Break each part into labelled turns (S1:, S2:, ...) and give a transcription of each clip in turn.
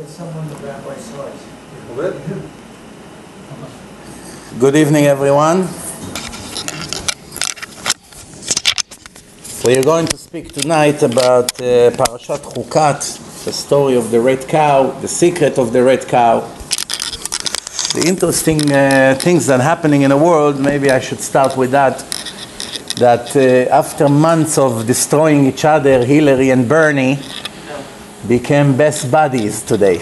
S1: Good evening, everyone. We are going to speak tonight about Parashat Chukat, the story of the red cow, the secret of the red cow. The interesting things that are happening in the world, maybe I should start with that after months of destroying each other, Hillary and Bernie became best buddies today.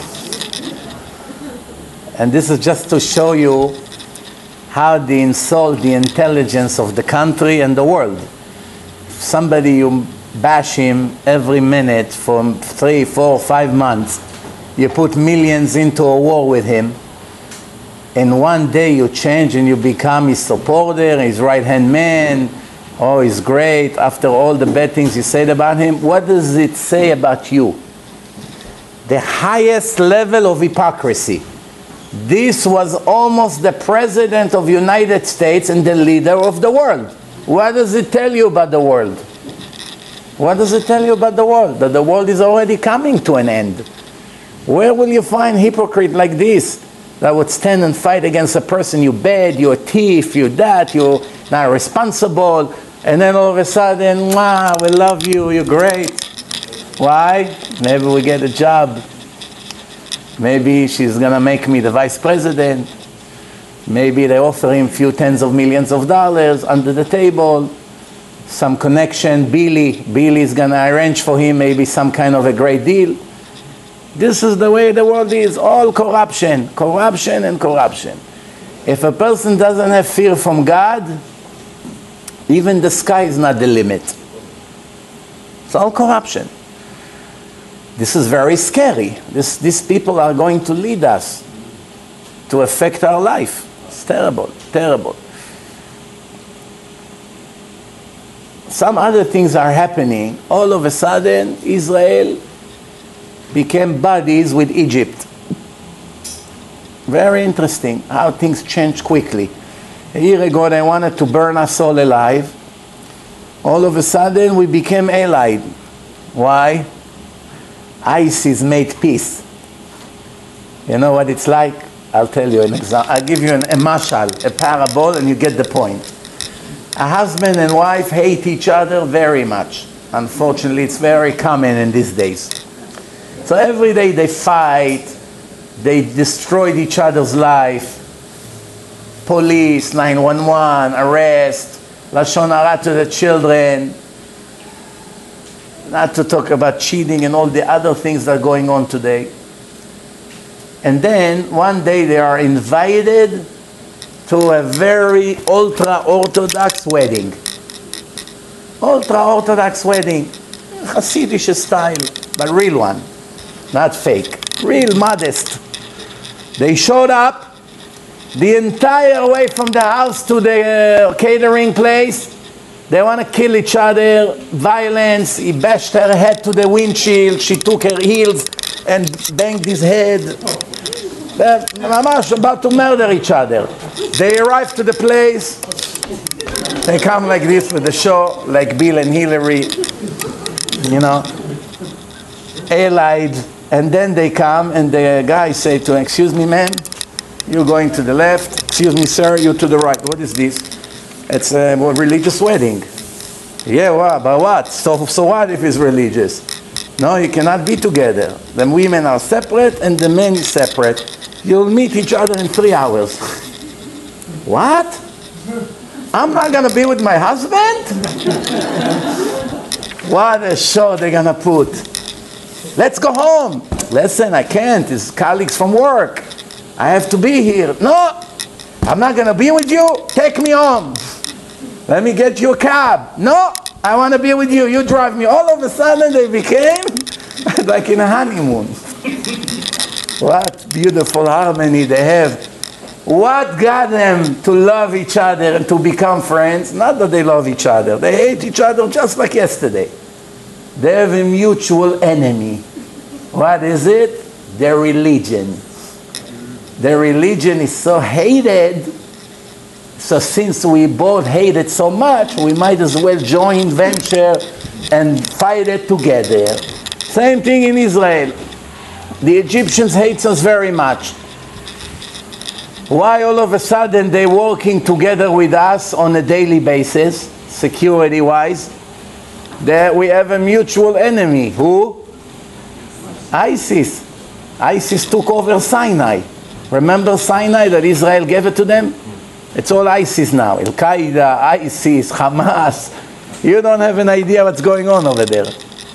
S1: And this is just to show you how they insult the intelligence of the country and the world. Somebody, you bash him every minute for 3, 4, 5 months. You put millions into a war with him. And one day you change and you become his supporter, his right-hand man. Oh, he's great. After all the bad things you said about him, what does it say about you? The highest level of hypocrisy. This was almost the president of the United States and the leader of the world. What does it tell you about the world? What does it tell you about the world? That the world is already coming to an end. Where will you find a hypocrite like this that would stand and fight against a person? You bad, you're a thief, you're that, you're not responsible. And then all of a sudden, wow, we love you, you're great. Why? Maybe we get a job. Maybe she's going to make me the vice president. Maybe they offer him a few tens of millions of dollars under the table. Some connection, Billy's going to arrange for him maybe some kind of a great deal. This is the way the world is, all corruption, corruption and corruption. If a person doesn't have fear from God, even the sky is not the limit. It's all corruption. This is very scary. These people are going to lead us to affect our life. It's terrible, terrible. Some other things are happening. All of a sudden, Israel became buddies with Egypt. Very interesting how things change quickly. A year ago, they wanted to burn us all alive. All of a sudden, we became allied. Why? ISIS made peace. You know what it's like? I'll tell you an example. I'll give you a mashal, a parable, and you get the point. A husband and wife hate each other very much. Unfortunately, it's very common in these days. So every day they fight, they destroyed each other's life. Police, 911, arrest, lashon hara to the children. Not to talk about cheating and all the other things that are going on today. And then one day they are invited to a very ultra-Orthodox wedding. Ultra-Orthodox wedding. Hasidic style, but real one. Not fake. Real modest. They showed up the entire way from the house to the catering place. They want to kill each other, violence. He bashed her head to the windshield. She took her heels and banged his head. They're about to murder each other. They arrive to the place. They come like this with the show, like Bill and Hillary, you know, allied. And then they come and the guy say to him, "Excuse me, man, you're going to the left. Excuse me, sir, you're to the right. What is this?" It's a religious wedding. Yeah, well, but what? So what if it's religious? No, you cannot be together. The women are separate and the men is separate. You'll meet each other in 3 hours. What? I'm not going to be with my husband? What a show they're going to put. Let's go home. Listen, I can't. It's colleagues from work. I have to be here. No, I'm not going to be with you. Take me home. Let me get you a cab. No, I want to be with you. You drive me. All of a sudden they became like in a honeymoon. What beautiful harmony they have. What got them to love each other and to become friends? Not that they love each other. They hate each other just like yesterday. They have a mutual enemy. What is it? Their religion. Their religion is so hated. So since we both hate it so much, we might as well join venture and fight it together. Same thing in Israel. The Egyptians hate us very much. Why all of a sudden they're working together with us on a daily basis, security-wise? There we have a mutual enemy. Who? ISIS. ISIS took over Sinai. Remember Sinai that Israel gave it to them? It's all ISIS now. Al-Qaeda, ISIS, Hamas. You don't have an idea what's going on over there.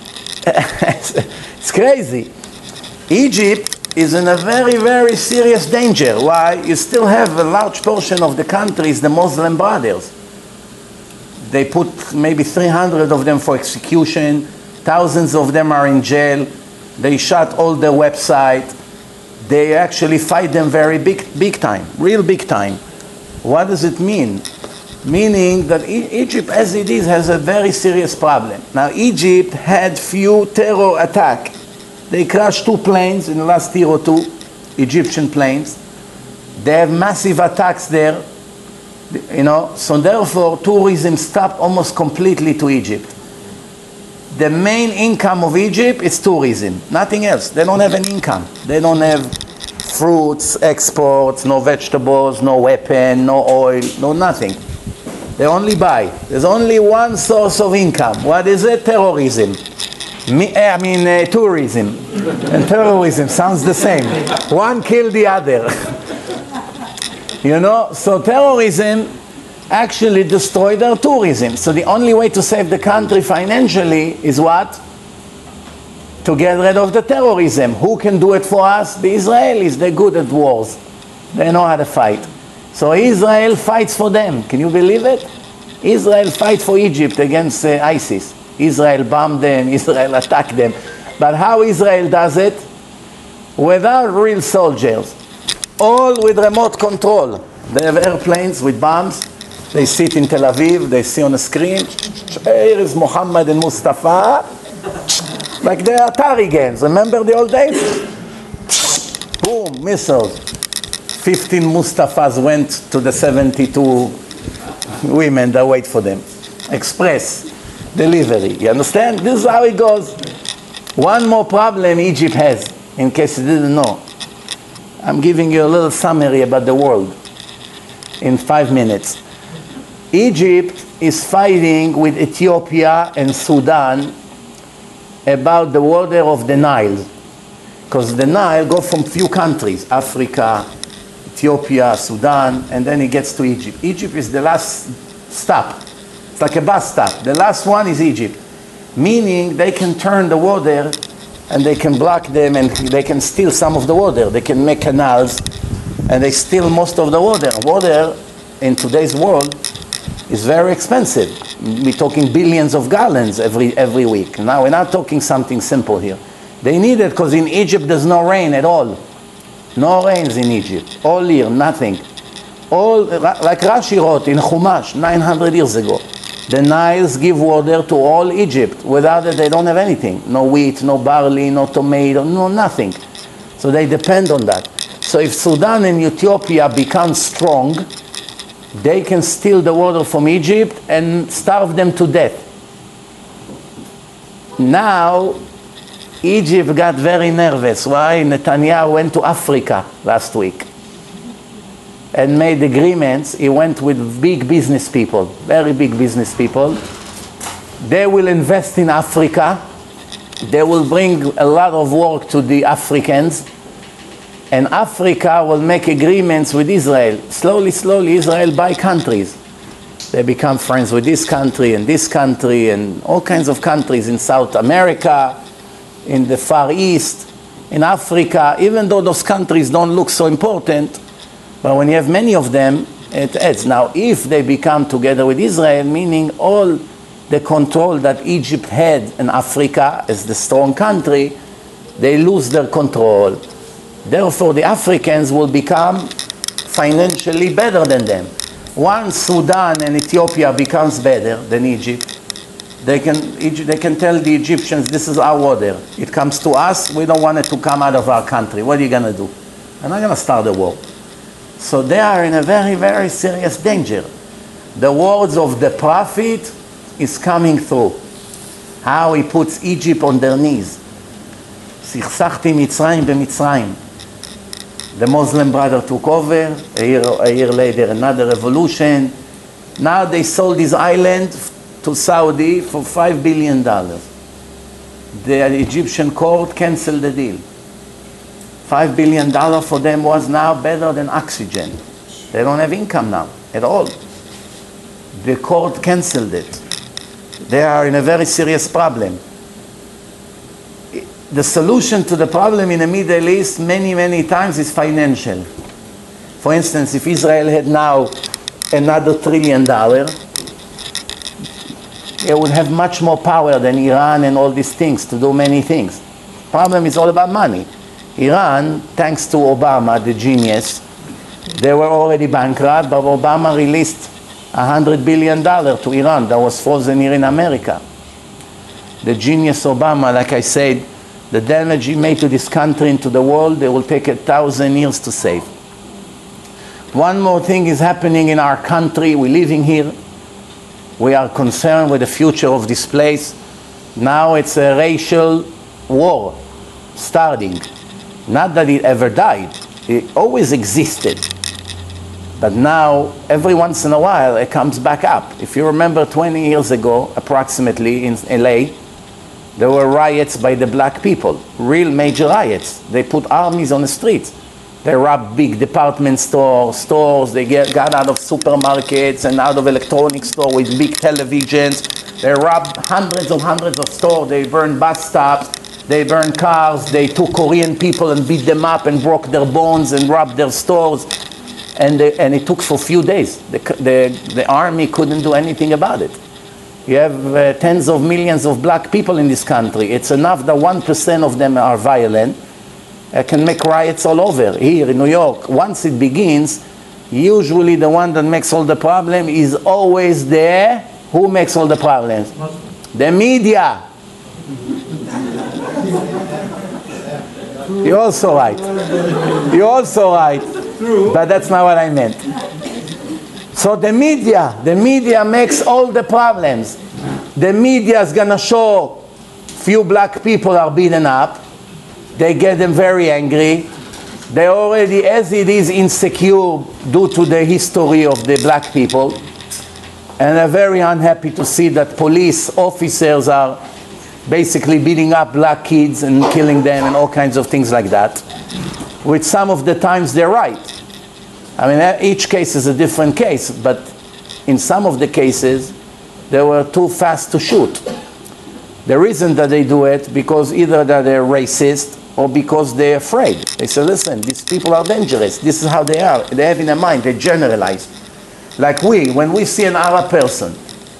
S1: It's crazy. Egypt is in a very, very serious danger. Why? You still have a large portion of the country is the Muslim Brothers. They put maybe 300 of them for execution. Thousands of them are in jail. They shut all their website. They actually fight them very big time, real big time. What does it mean? Meaning that Egypt, as it is, has a very serious problem. Now, Egypt had few terror attacks. They crashed 2 planes in the last year or 2, Egyptian planes. They have massive attacks there, so therefore tourism stopped almost completely to Egypt. The main income of Egypt is tourism, nothing else. They don't have an income. They don't have fruits, exports, no vegetables, no weapon, no oil, no nothing. They only buy. There's only one source of income. What is it? Terrorism. Tourism. And terrorism sounds the same. One killed the other. So terrorism actually destroyed their tourism. So the only way to save the country financially is what? To get rid of the terrorism. Who can do it for us? The Israelis. They're good at wars. They know how to fight. So Israel fights for them. Can you believe it? Israel fights for Egypt against ISIS. Israel bombed them, Israel attacked them. But how Israel does it? Without real soldiers. All with remote control. They have airplanes with bombs. They sit in Tel Aviv, they see on the screen, here is Muhammad and Mustafa. Like the Atari games, remember the old days? Boom, missiles. 15 Mustafas went to the 72 women that wait for them. Express delivery, you understand? This is how it goes. One more problem Egypt has, in case you didn't know. I'm giving you a little summary about the world in 5 minutes. Egypt is fighting with Ethiopia and Sudan about the water of the Nile. Because the Nile goes from few countries, Africa, Ethiopia, Sudan, and then it gets to Egypt. Egypt is the last stop. It's like a bus stop. The last one is Egypt. Meaning they can turn the water and they can block them and they can steal some of the water. They can make canals and they steal most of the water. Water in today's world is very expensive. We're talking billions of gallons every week. Now we're not talking something simple here. They need it because in Egypt there's no rain at all. No rains in Egypt. All year, nothing. All, like Rashi wrote in Chumash 900 years ago. The Niles give water to all Egypt. Without it, they don't have anything. No wheat, no barley, no tomato, no nothing. So they depend on that. So if Sudan and Ethiopia become strong, they can steal the water from Egypt and starve them to death. Now, Egypt got very nervous. Why? Netanyahu went to Africa last week and made agreements. He went with big business people, very big business people. They will invest in Africa. They will bring a lot of work to the Africans. And Africa will make agreements with Israel. Slowly, slowly, Israel buy countries. They become friends with this country and all kinds of countries in South America, in the Far East, in Africa, even though those countries don't look so important. But when you have many of them, it adds. Now, if they become together with Israel, meaning all the control that Egypt had in Africa as the strong country, they lose their control. Therefore, the Africans will become financially better than them. Once Sudan and Ethiopia becomes better than Egypt, they can tell the Egyptians, this is our water. It comes to us. We don't want it to come out of our country. What are you going to do? They're not going to start a war. So they are in a very, very serious danger. The words of the prophet is coming through. How he puts Egypt on their knees. סכסכתי מצרים במצרים. The Muslim brother took over, a year later another revolution. Now they sold this island to Saudi for $5 billion. The Egyptian court canceled the deal. $5 billion for them was now better than oxygen. They don't have income now at all. The court canceled it. They are in a very serious problem. The solution to the problem in the Middle East many times is financial. For instance, if Israel had now another $1 trillion, it would have much more power than Iran and all these things to do many things. Problem is all about money. Iran, thanks to Obama, the genius, they were already bankrupt, but Obama released $100 billion to Iran that was frozen here in America. The genius Obama, like I said, the damage he made to this country and to the world, they will take 1,000 years to save. One more thing is happening in our country. We're living here. We are concerned with the future of this place. Now it's a racial war starting. Not that it ever died. It always existed. But now, every once in a while, it comes back up. If you remember 20 years ago, approximately, in LA, there were riots by the black people, real major riots. They put armies on the streets. They robbed big department stores, they got out of supermarkets and out of electronic stores with big televisions. They robbed hundreds of stores. They burned bus stops. They burned cars. They took Korean people and beat them up and broke their bones and robbed their stores. And it took for a few days. The army couldn't do anything about it. You have tens of millions of black people in this country. It's enough that 1% of them are violent. Can make riots all over. Here in New York, once it begins, usually the one that makes all the problem is always there. Who makes all the problems? The media. You're also right. You're also right. But that's not what I meant. So the media makes all the problems. The media is going to show few black people are beaten up. They get them very angry. They already, as it is, insecure due to the history of the black people. And they're very unhappy to see that police officers are basically beating up black kids and killing them and all kinds of things like that. Which some of the times they're right. I mean, each case is a different case, but in some of the cases, they were too fast to shoot. The reason that they do it, because either that they're racist or because they're afraid. They say, listen, these people are dangerous. This is how they are. They have in their mind, they generalize. Like when we see an Arab person,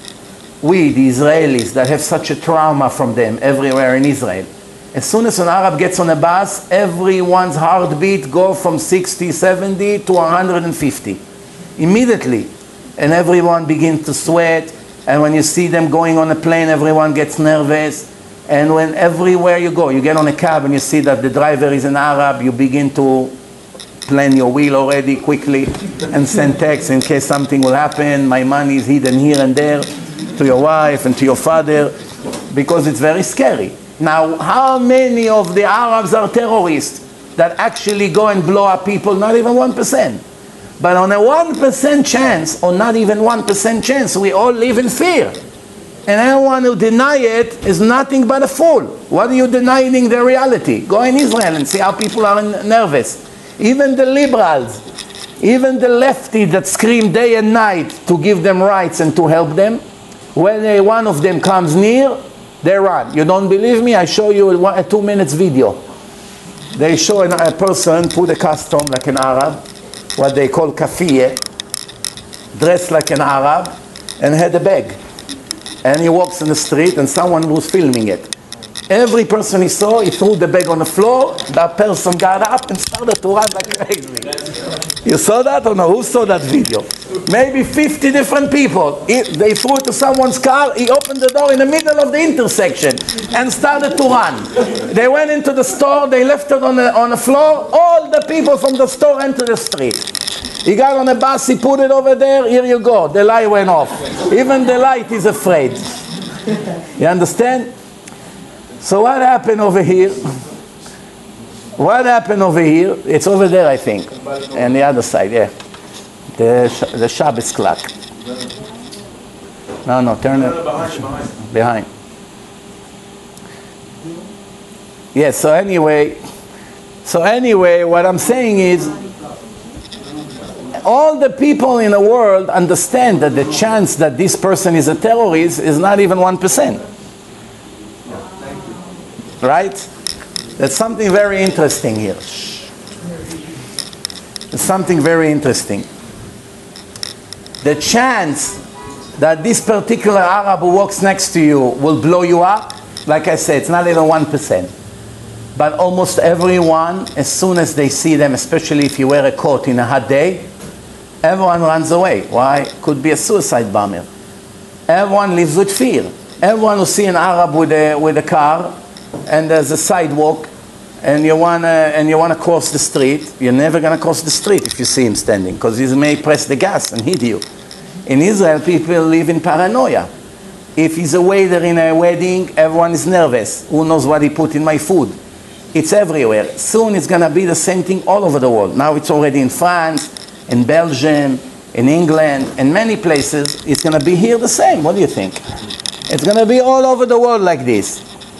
S1: we, the Israelis, that have such a trauma from them everywhere in Israel, as soon as an Arab gets on a bus, everyone's heartbeat goes from 60, 70 to 150. Immediately. And everyone begins to sweat. And when you see them going on a plane, everyone gets nervous. And when everywhere you go, you get on a cab and you see that the driver is an Arab, you begin to plan your wheel already quickly and send texts in case something will happen. My money is hidden here and there to your wife and to your father, because it's very scary. Now, how many of the Arabs are terrorists that actually go and blow up people? Not even 1%. But on a 1% chance, or not even 1% chance, we all live in fear. And anyone who denies it is nothing but a fool. What are you denying the reality? Go in Israel and see how people are nervous. Even the liberals, even the lefty that scream day and night to give them rights and to help them, when one of them comes near, they run. You don't believe me? I show you a 2 minutes video. They show a person put a costume like an Arab, what they call kafiyeh, dressed like an Arab, and had a bag. And he walks in the street and someone was filming it. Every person he saw, he threw the bag on the floor, that person got up and started to run like crazy. You saw that or no? Who saw that video? Maybe 50 different people. They threw it to someone's car, he opened the door in the middle of the intersection and started to run. They went into the store, they left it on the floor, all the people from the store entered the street. He got on a bus, he put it over there, here you go, the light went off. Even the light is afraid. You understand? So what happened over here? What happened over here? It's over there, I think. And the other side, yeah. The Shabbos clock. No, turn it. Behind. Yeah, so anyway, what I'm saying is, all the people in the world understand that the chance that this person is a terrorist is not even 1%. Right? That's something very interesting here. It's something very interesting. The chance that this particular Arab who walks next to you will blow you up, like I said, it's not even 1%. But almost everyone, as soon as they see them, especially if you wear a coat in a hot day, everyone runs away. Why? Could be a suicide bomber. Everyone lives with fear. Everyone who see an Arab with a car, and there's a sidewalk, and you wanna cross the street, you're never gonna cross the street if you see him standing, because he may press the gas and hit you. In Israel, people live in paranoia. If he's a waiter in a wedding, everyone is nervous. Who knows what he put in my food? It's everywhere. Soon it's gonna be the same thing all over the world. Now it's already in France, in Belgium, in England, and many places. It's gonna be here the same. What do you think? It's gonna be all over the world like this.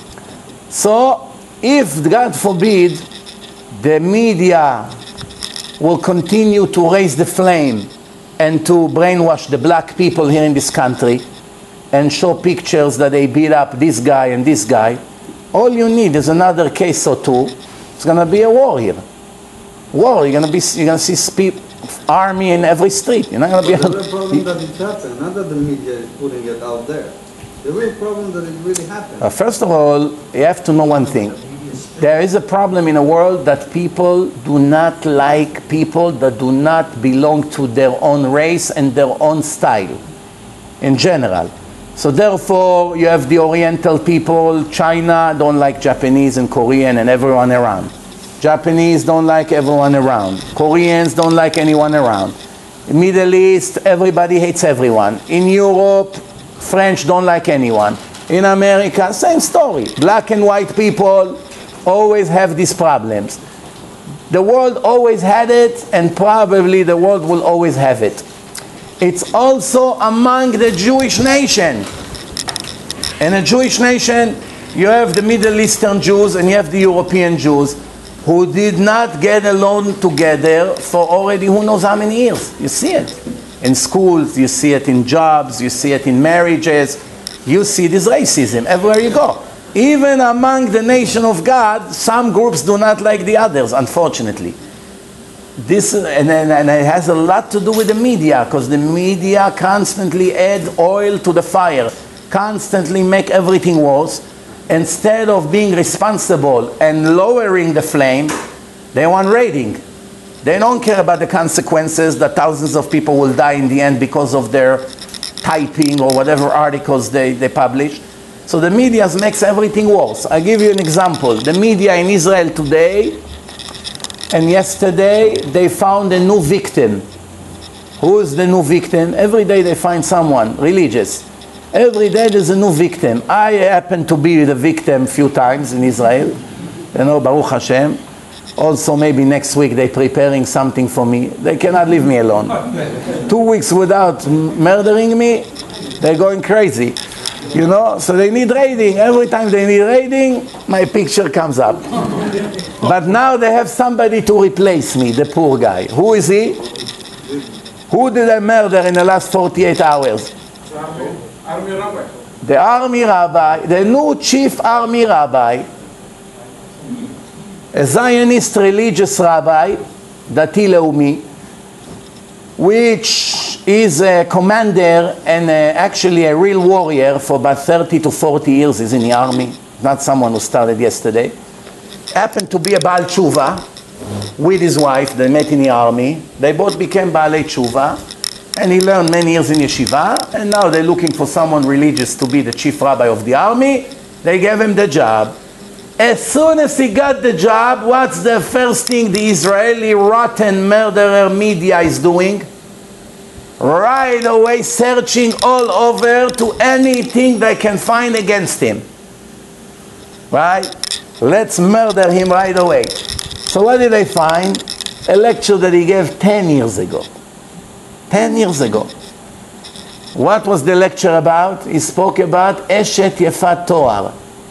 S1: So, if, God forbid, the media will continue to raise the flame and to brainwash the black people here in this country and show pictures that they beat up this guy and this guy, all you need is another case or two. It's going to be a war here. War. You're going to see army in every street. You're not going to be.
S2: The real problem that it happened, not that the media is putting it out there. The real problem that it really happened.
S1: First of all, you have to know one thing. There is a problem in the world that people do not like people that do not belong to their own race and their own style, in general. So therefore, you have the Oriental people. China don't like Japanese and Korean and everyone around. Japanese don't like everyone around. Koreans don't like anyone around. In Middle East, everybody hates everyone. In Europe, French don't like anyone. In America, same story. Black and white people always have these problems. The world always had it, and probably the world will always have it. It's also among the Jewish nation. In a Jewish nation, you have the Middle Eastern Jews and you have the European Jews who did not get along together for already who knows how many years. You see it in schools, you see it in jobs, you see it in marriages, you see this racism everywhere you go. Even among the nation of God, some groups do not like the others, unfortunately. And it has a lot to do with the media, because the media constantly add oil to the fire, constantly make everything worse. Instead of being responsible and lowering the flame, they want rating. They don't care about the consequences that thousands of people will die in the end because of their typing or whatever articles they publish. So the media makes everything worse. I'll give you an example. The media in Israel today and yesterday, they found a new victim. Who is the new victim? Every day they find someone religious. Every day there's a new victim. I happen to be the victim a few times in Israel. You know, Baruch Hashem. Also, maybe next week they're preparing something for me. They cannot leave me alone. 2 weeks without murdering me, they're going crazy. You know, so they need rating. Every time they need rating, my picture comes up. But now they have somebody to replace me, the poor guy. Who is he? Who did I murder in the last 48 hours?
S3: Army rabbi.
S1: The army rabbi, the new chief army rabbi, a Zionist religious rabbi, Dati Leumi, which is a commander and actually a real warrior for about 30 to 40 years. He's in the army, not someone who started yesterday. Happened to be a Baal Tshuva with his wife. They met in the army. They both became Baalei Tshuva. And he learned many years in yeshiva, and now they're looking for someone religious to be the chief rabbi of the army. They gave him the job. As soon as he got the job, what's the first thing the Israeli rotten murderer media is doing? Right away searching all over to anything they can find against him. Right? Let's murder him right away. So what did I find? A lecture that he gave 10 years ago. 10 years ago. What was the lecture about? He spoke about Eshet Yefat Toar.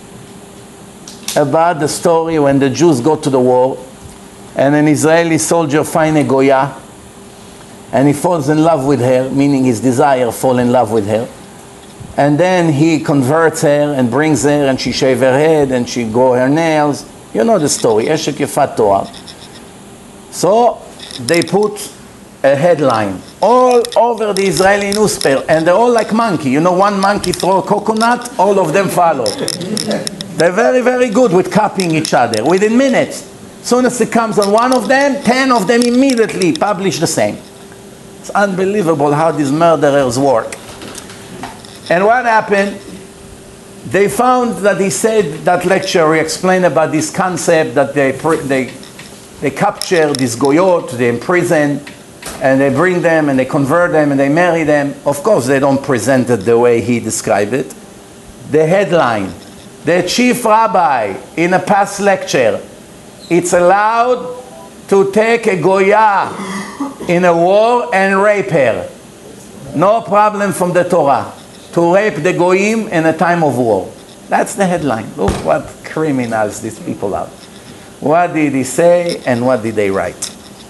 S1: About the story when the Jews go to the war and an Israeli soldier finds a Goya and he falls in love with her, meaning his desire fall in love with her. And then he converts her and brings her and she shave her head and she grow her nails. You know the story, Eshet Yefat Toar. So they put a headline all over the Israeli newspaper, and they're all like monkey. You know, one monkey throw a coconut, all of them follow. They're very, very good with copying each other. Within minutes, as soon as it comes on one of them, 10 of them immediately publish the same. It's unbelievable how these murderers work. And what happened? They found that he said that lecture, he explained about this concept that they capture these goyot, they imprison, and they bring them and they convert them and they marry them. Of course, they don't present it the way he described it. The headline, the chief rabbi in a past lecture, it's allowed to take a goya in a war and rape her. No problem from the Torah. To rape the goyim in a time of war. That's the headline. Look what criminals these people are. What did he say and what did they write?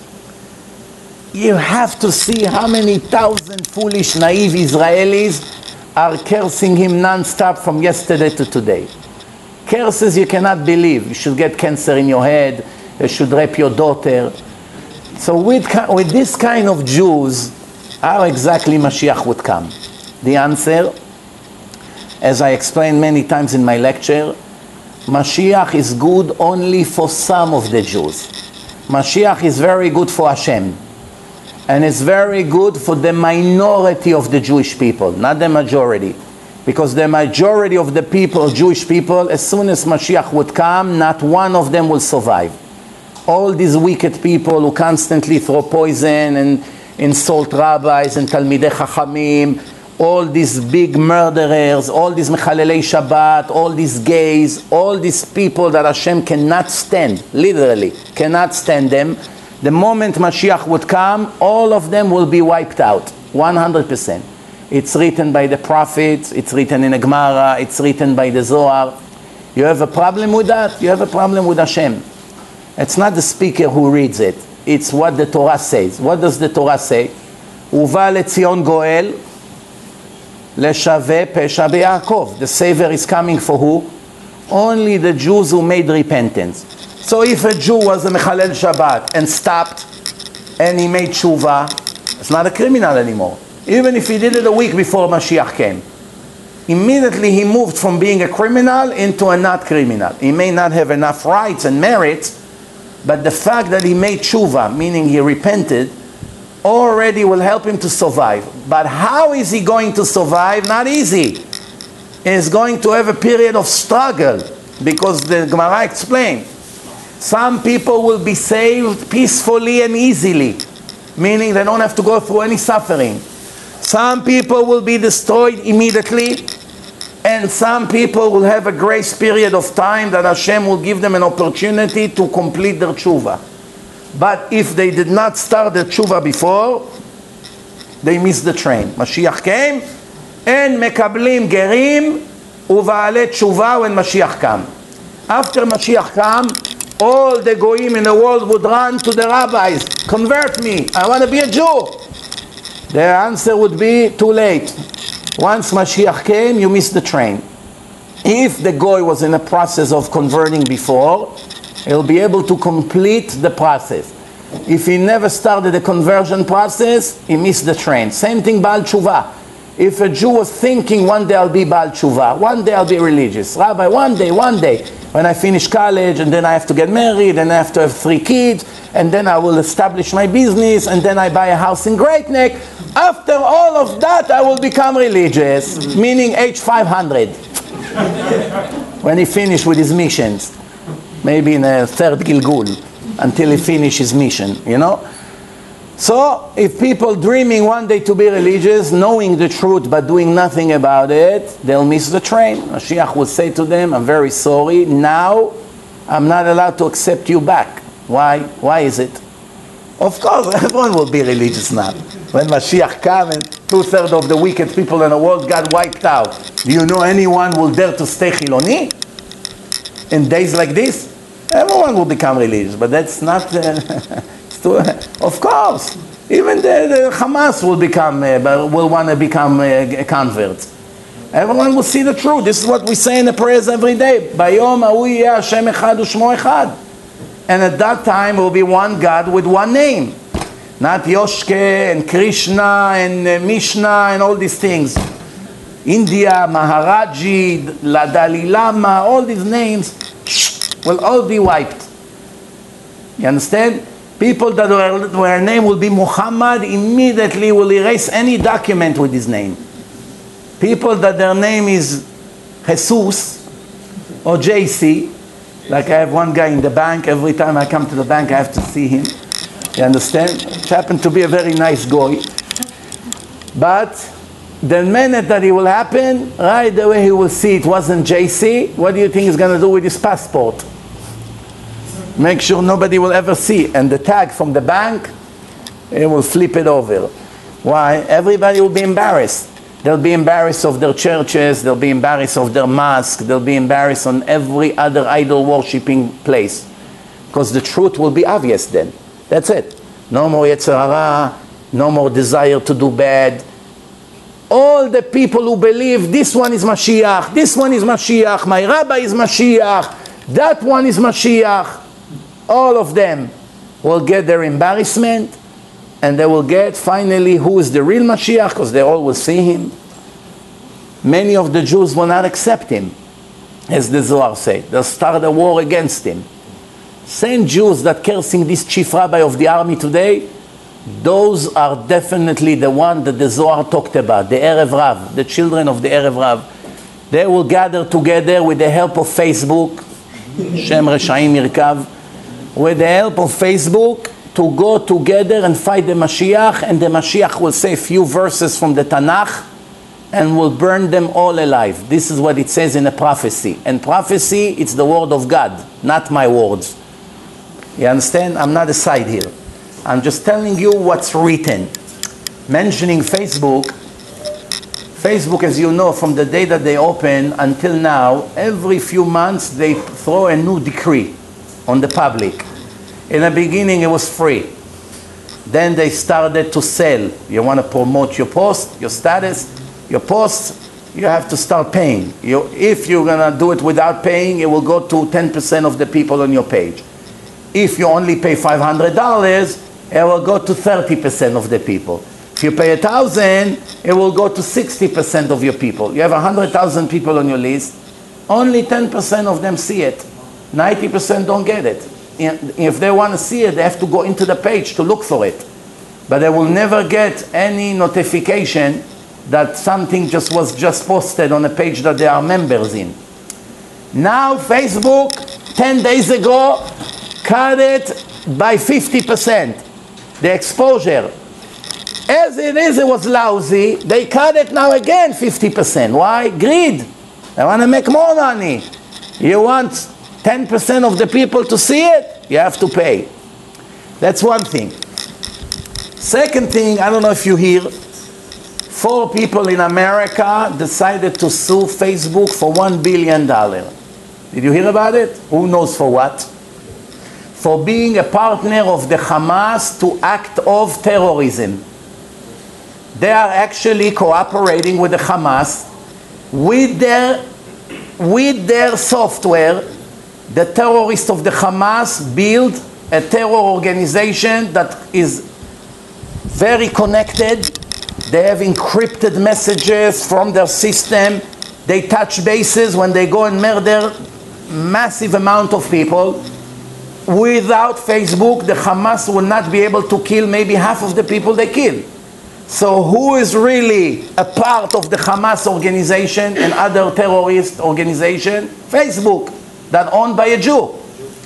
S1: You have to see how many thousand foolish, naive Israelis are cursing him non-stop from yesterday to today. Curses you cannot believe. You should get cancer in your head. You should rape your daughter. So with this kind of Jews, how exactly Mashiach would come? The answer, as I explained many times in my lecture, Mashiach is good only for some of the Jews. Mashiach is very good for Hashem. And it's very good for the minority of the Jewish people, not the majority. Because the majority of the people, Jewish people, as soon as Mashiach would come, not one of them will survive. All these wicked people who constantly throw poison and insult rabbis and Talmidei Chachamim, all these big murderers, all these Mechalelei Shabbat, all these gays, all these people that Hashem cannot stand, literally, cannot stand them. The moment Mashiach would come, all of them will be wiped out, 100%. It's written by the prophets, it's written in the Gemara, it's written by the Zohar. You have a problem with that? You have a problem with Hashem. It's not the speaker who reads it. It's what the Torah says. What does the Torah say? Uva leTzion Goel, Leshaveh Pesha BeYaakov. The Savior is coming for who? Only the Jews who made repentance. So if a Jew was a Mechalel Shabbat and stopped and he made tshuva, it's not a criminal anymore. Even if he did it a week before Mashiach came. Immediately he moved from being a criminal into a not criminal. He may not have enough rights and merits, but the fact that he made tshuva, meaning he repented, already will help him to survive. But how is he going to survive? Not easy. He is going to have a period of struggle, because the Gemara explained, some people will be saved peacefully and easily, meaning they don't have to go through any suffering. Some people will be destroyed immediately, and some people will have a grace period of time that Hashem will give them an opportunity to complete their tshuva. But if they did not start their tshuva before, they missed the train. Mashiach came, and mekablim gerim uva'alet tshuva when Mashiach came. After Mashiach came, all the goyim in the world would run to the rabbis. Convert me, I want to be a Jew. Their answer would be, too late. Once Mashiach came, you missed the train. If the goy was in a process of converting before, he'll be able to complete the process. If he never started the conversion process, he missed the train. Same thing, Baal Tshuva. If a Jew was thinking, one day I'll be Baal Tshuva, one day I'll be religious. Rabbi, one day, when I finish college, and then I have to get married, and I have to have 3 kids, and then I will establish my business, and then I buy a house in Great Neck. After all of that, I will become religious, meaning age 500. When he finished with his missions, maybe in a 3rd Gilgul, until he finished his mission, you know? So, if people dreaming one day to be religious, knowing the truth but doing nothing about it, they'll miss the train. Mashiach will say to them, I'm very sorry, now I'm not allowed to accept you back. Why? Why is it? Of course, everyone will be religious now. When Mashiach comes and 2/3 of the wicked people in the world got wiped out, do you know anyone will dare to stay Chiloni? In days like this? Everyone will become religious, but that's not... of course, even the Hamas will want to become converts. Everyone will see the truth. This is what we say in the prayers every day. Bayom hahu yeh Hashem echad u'shmo echad. And at that time will be one God with one name. Not Yoshke and Krishna and Mishnah and all these things. India, Maharaji, Dalai Lama, all these names will all be wiped. You understand? People that their name will be Muhammad immediately will erase any document with his name. People that their name is Jesus or JC, like I have one guy in the bank, every time I come to the bank I have to see him. You understand? He happened to be a very nice guy. But the minute that it will happen, right away he will see it wasn't JC. What do you think he's going to do with his passport? Make sure nobody will ever see. And the tag from the bank, it will flip it over. Why? Everybody will be embarrassed. They'll be embarrassed of their churches, they'll be embarrassed of their mosque, they'll be embarrassed on every other idol worshipping place. Because the truth will be obvious then. That's it. No more Yetzer Hara, no more desire to do bad. All the people who believe this one is Mashiach, this one is Mashiach, my rabbi is Mashiach, that one is Mashiach, all of them will get their embarrassment, and they will get finally who is the real Mashiach, because they all will see him. Many of the Jews will not accept him, as the Zohar says. They'll start a war against him. Same Jews that cursing this chief rabbi of the army today, those are definitely the one that the Zohar talked about, the Erev Rav, the children of the Erev Rav. They will gather together with the help of Facebook, Shem Reshaim Yirkav, with the help of Facebook, to go together and fight the Mashiach, and the Mashiach will say a few verses from the Tanakh and will burn them all alive. This is what it says in a prophecy. And prophecy, it's the word of God, not my words. You understand? I'm not a side here. I'm just telling you what's written. Mentioning Facebook, Facebook, as you know, from the day that they open until now, every few months they throw a new decree on the public. In the beginning it was free. Then they started to sell. You want to promote your post, your status, your posts, you have to start paying. If you're going to do it without paying, it will go to 10% of the people on your page. If you only pay $500, it will go to 30% of the people. If you pay $1,000, it will go to 60% of your people. You have 100,000 people on your list, only 10% of them see it. 90% don't get it. If they want to see it, they have to go into the page to look for it. But they will never get any notification that something was just posted on a page that they are members in. Now Facebook, 10 days ago, cut it by 50%. The exposure. As it is, it was lousy. They cut it now again 50%. Why? Greed. They want to make more money. You want 10% of the people to see it, you have to pay. That's one thing. Second thing, I don't know if you hear, 4 people in America decided to sue Facebook for $1 billion. Did you hear about it? Who knows for what? For being a partner of the Hamas to act of terrorism. They are actually cooperating with the Hamas with their software. The terrorists of the Hamas build a terror organization that is very connected. They have encrypted messages from their system. They touch bases when they go and murder massive amount of people. Without Facebook, the Hamas will not be able to kill maybe half of the people they kill. So who is really a part of the Hamas organization and other terrorist organization? Facebook. That owned by a Jew.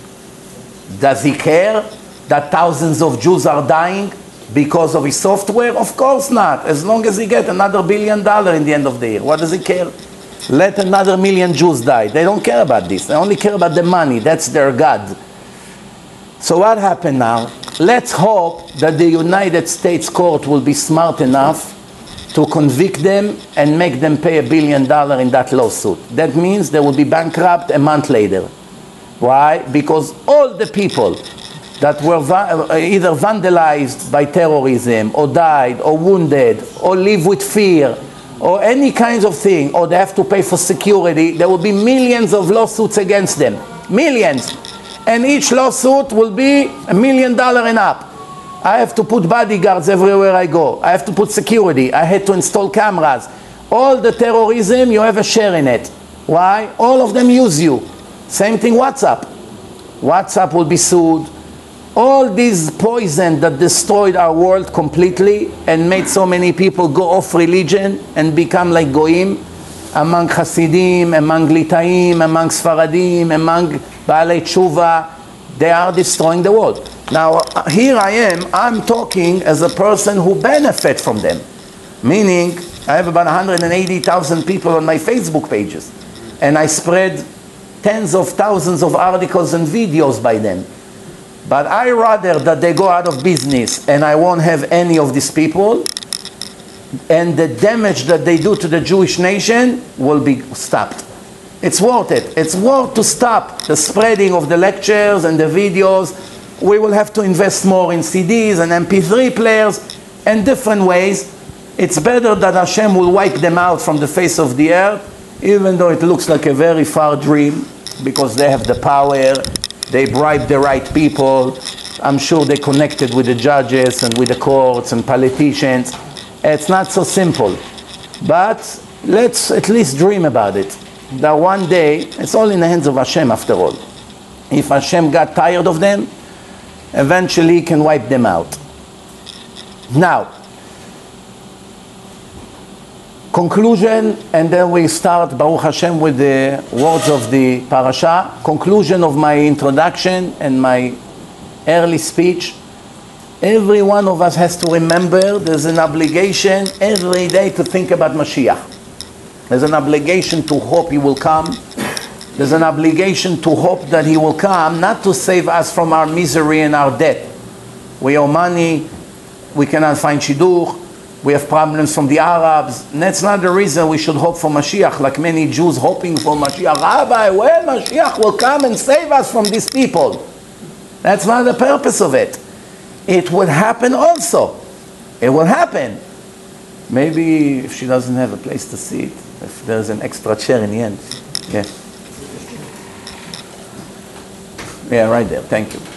S1: Does he care that thousands of Jews are dying because of his software? Of course not. As long as he gets another $1 billion in the end of the year. What does he care? Let another 1 million Jews die. They don't care about this. They only care about the money. That's their God. So what happened now? Let's hope that the United States court will be smart enough to convict them and make them pay $1 billion in that lawsuit. That means they will be bankrupt a month later. Why? Because all the people that were either vandalized by terrorism, or died, or wounded, or live with fear, or any kinds of thing, or they have to pay for security, there will be millions of lawsuits against them. Millions. And each lawsuit will be $1 million and up. I have to put bodyguards everywhere I go. I have to put security. I had to install cameras. All the terrorism, you have a share in it. Why? All of them use you. Same thing WhatsApp. WhatsApp will be sued. All this poison that destroyed our world completely and made so many people go off religion and become like Goyim, among Hasidim, among Litaim, among Sfaradim, among Baalei Tshuva, they are destroying the world. Now, here I am, I'm talking as a person who benefits from them. Meaning, I have about 180,000 people on my Facebook pages. And I spread tens of thousands of articles and videos by them. But I rather that they go out of business and I won't have any of these people, and the damage that they do to the Jewish nation will be stopped. It's worth it. It's worth to stop the spreading of the lectures and the videos. We will have to invest more in CDs and MP3 players and different ways. It's better that Hashem will wipe them out from the face of the earth, even though it looks like a very far dream, because they have the power. They bribe the right people. I'm sure they connected with the judges and with the courts and politicians. It's not so simple. But let's at least dream about it. That one day, it's all in the hands of Hashem after all. If Hashem got tired of them, eventually He can wipe them out. Now, conclusion, and then we start, Baruch Hashem, with the words of the parasha. Conclusion of my introduction and my early speech. Every one of us has to remember there's an obligation every day to think about Mashiach. There's an obligation to hope He will come. There's an obligation to hope that He will come, not to save us from our misery and our debt. We owe money, we cannot find shidduch, we have problems from the Arabs. And that's not the reason we should hope for Mashiach, like many Jews hoping for Mashiach. Rabbi, when Mashiach will come and save us from these people? That's not the purpose of it. It will happen also. It will happen. Maybe if she doesn't have a place to sit, if there's an extra chair in the end. Yeah. Yeah, right there. Thank you.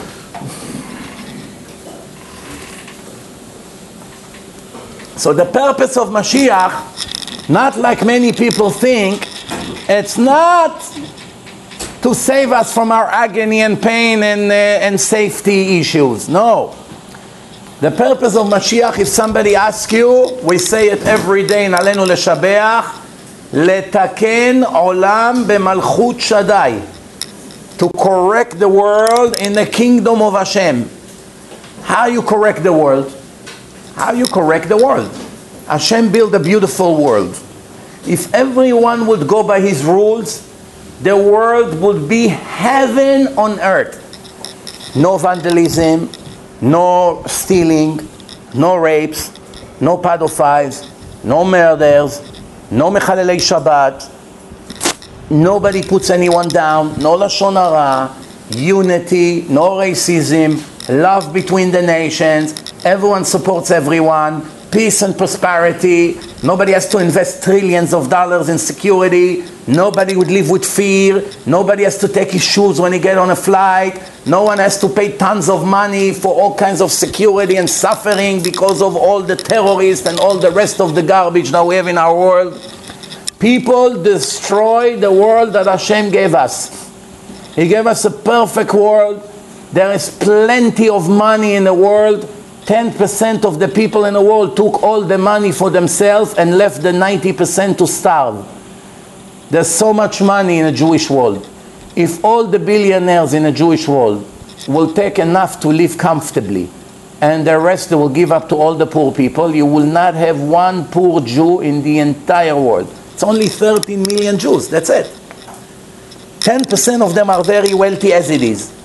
S1: So the purpose of Mashiach, not like many people think, it's not to save us from our agony and pain and safety issues. No. The purpose of Mashiach, if somebody asks you, we say it every day in Alenu Leshabeach, Letaken Olam B'Malchut Shaddai, to correct the world in the kingdom of Hashem. How you correct the world? How you correct the world? Hashem built a beautiful world. If everyone would go by His rules, the world would be heaven on earth. No vandalism, no stealing, no rapes, no pedophiles, no murders, no mechalelei Shabbat. Nobody puts anyone down, no lashon hara, unity, no racism, love between the nations, everyone supports everyone, peace and prosperity, nobody has to invest trillions of dollars in security, nobody would live with fear, nobody has to take his shoes when he gets on a flight, no one has to pay tons of money for all kinds of security and suffering because of all the terrorists and all the rest of the garbage that we have in our world. People destroy the world that Hashem gave us. He gave us a perfect world. There is plenty of money in the world. 10% of the people in the world took all the money for themselves and left the 90% to starve. There's so much money in the Jewish world. If all the billionaires in the Jewish world will take enough to live comfortably, and the rest they will give up to all the poor people, you will not have one poor Jew in the entire world. It's only 13 million Jews, that's it. 10% of them are very wealthy as it is.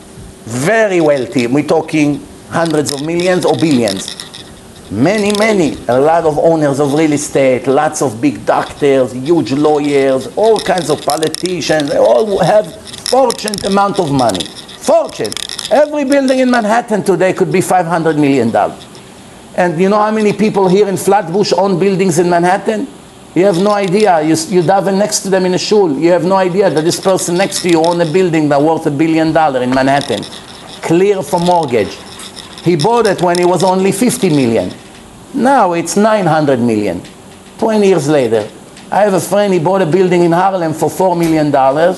S1: very wealthy. We're talking hundreds of millions or billions. Many, a lot of owners of real estate, lots of big doctors, huge lawyers, all kinds of politicians. They all have fortunate amount of money. Fortune. Every building in Manhattan today could be $500 million. And you know how many people here in Flatbush own buildings in Manhattan? You have no idea. You daven next to them in a shul. You have no idea that this person next to you owns a building that's worth $1 billion in Manhattan. Clear for mortgage. He bought it when it was only 50 million. Now it's 900 million. 20 years later. I have a friend, he bought a building in Harlem for $4 million,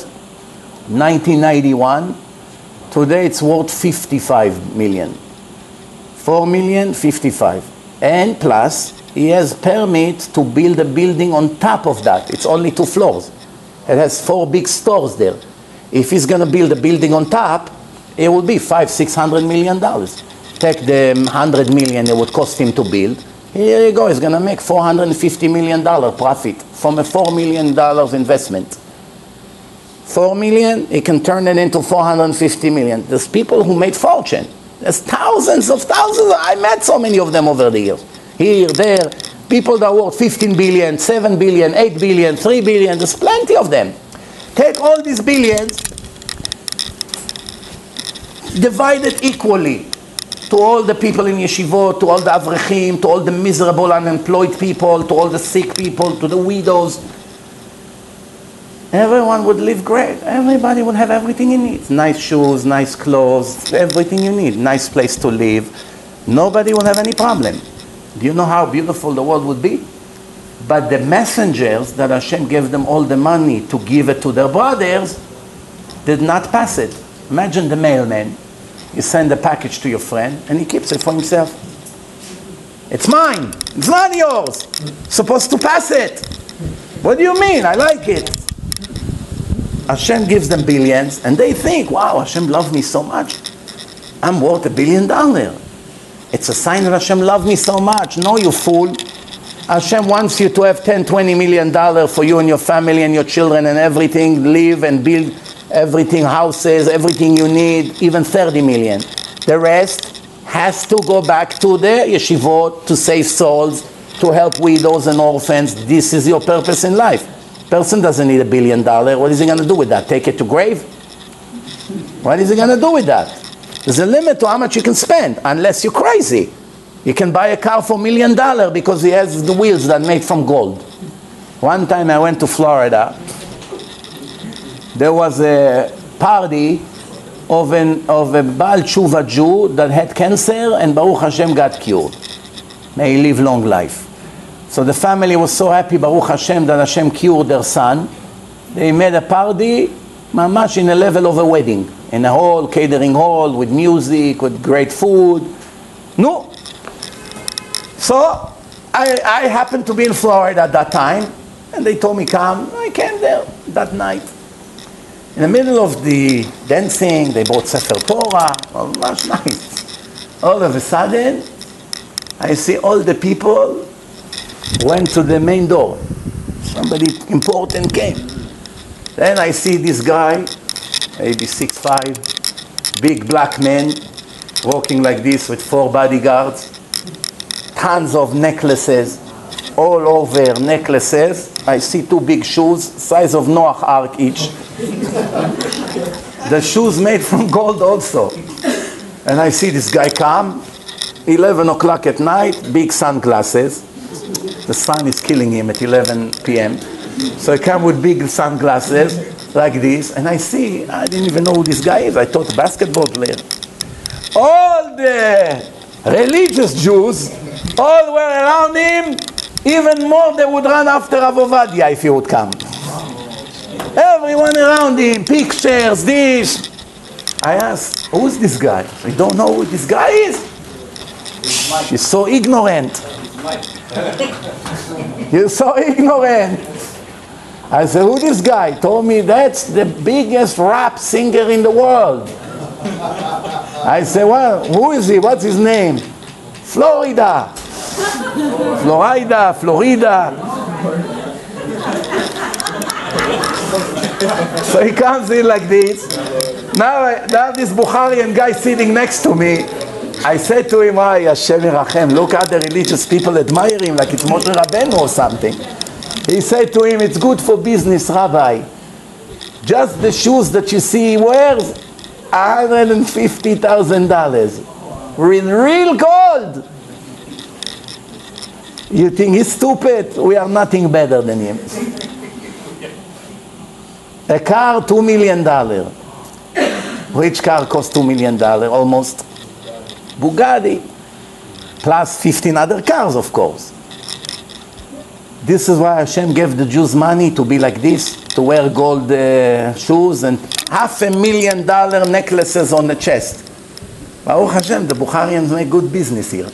S1: 1991. Today it's worth 55 million. 4 million, 55. And plus, he has permit to build a building on top of that. It's only 2 floors. It has 4 big stores there. If he's going to build a building on top, it will be $500-600 million. Take the 100 million it would cost him to build. Here you go, he's going to make $450 million profit from a $4 million investment. 4 million, he can turn it into 450 million. There's people who made fortune. There's thousands. I met so many of them over the years. Here, there, people that worth 15 billion, 7 billion, 8 billion, 3 billion, there's plenty of them. Take all these billions, divide it equally to all the people in yeshivot, to all the avrechim, to all the miserable unemployed people, to all the sick people, to the widows. Everyone would live great. Everybody would have everything he needs. Nice shoes, nice clothes, everything you need. Nice place to live. Nobody will have any problem. Do you know how beautiful the world would be? But the messengers that Hashem gave them all the money to give it to their brothers did not pass it. Imagine the mailman. You send a package to your friend and he keeps it for himself. It's mine. It's not yours. Supposed to pass it. What do you mean? I like it. Hashem gives them billions and they think, wow, Hashem loved me so much. I'm worth $1 billion. It's a sign that Hashem loved me so much. No, you fool. Hashem wants you to have $10-20 million for you and your family and your children and everything, live and build everything, houses, everything you need, even 30 million. The rest has to go back to the yeshivot, to save souls, to help widows and orphans. This is your purpose in life. Person doesn't need $1 billion. What is he going to do with that? Take it to grave? What is he going to do with that? There's a limit to how much you can spend, unless you're crazy. You can buy a car for $1 million because he has the wheels that are made from gold. One time I went to Florida. There was a party of a Baal Tshuva Jew that had cancer and Baruch Hashem got cured. May he live long life. So the family was so happy, Baruch Hashem, that Hashem cured their son. They made a party, mamash, in a level of a wedding. In a hall, catering hall, with music, with great food. No. So I happened to be in Florida at that time, and they told me come. I came there that night. In the middle of the dancing, they brought Sefer Torah, well, much nice. All of a sudden, I see all the people went to the main door. Somebody important came. Then I see this guy, maybe 6'5", big black man, walking like this with 4 bodyguards, tons of necklaces, all over necklaces. I see 2 big shoes, size of Noah Ark each. The shoes made from gold also. And I see this guy come, 11 o'clock at night, big sunglasses. The sun is killing him at 11 p.m. So I come with big sunglasses like this, and I see, I didn't even know who this guy is. I thought basketball player. All the religious Jews, all were around him. Even more, they would run after Rav Ovadia if he would come. Everyone around him, pictures, this. I asked, who's this guy? I don't know who this guy is. You're so ignorant. You're so ignorant. I said, who this guy? Told me that's the biggest rap singer in the world. I said, well, who is he? What's his name? Florida. Florida. So he comes in like this. Now this Bukharian guy sitting next to me, I said to him, "Ay, Hashem Yerachem, look at the religious people admire him like it's Moshe Rabbeinu or something." He said to him, "It's good for business, Rabbi. Just the shoes that you see he wears, $150,000. In real gold." You think he's stupid? We are nothing better than him. A car, $2 million. Which car costs $2 million? Almost. Bugatti. Plus 15 other cars, of course. This is why Hashem gave the Jews money to be like this, to wear gold shoes and $500,000 necklaces on the chest. Baruch Hashem, the Bukharians make good business here.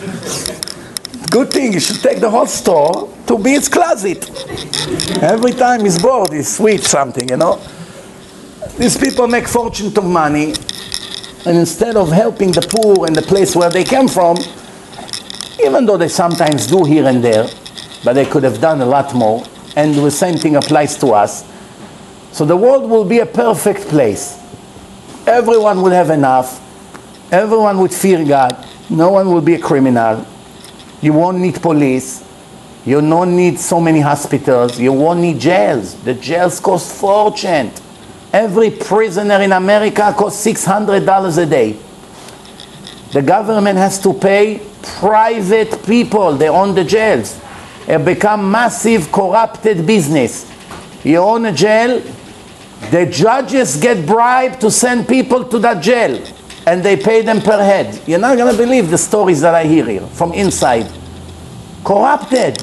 S1: Good thing, you should take the whole store to be its closet. Every time he's bored, he switch something, you know. These people make fortune of money, and instead of helping the poor in the place where they came from, even though they sometimes do here and there, but they could have done a lot more, and the same thing applies to us. So the world will be a perfect place. Everyone will have enough. Everyone would fear God. No one will be a criminal. You won't need police. You don't need so many hospitals. You won't need jails. The jails cost fortune. Every prisoner in America costs $600 a day. The government has to pay private people. They own the jails. It become massive corrupted business. You own a jail. The judges get bribed to send people to that jail, and they pay them per head. You're not going to believe the stories that I hear here from inside. Corrupted.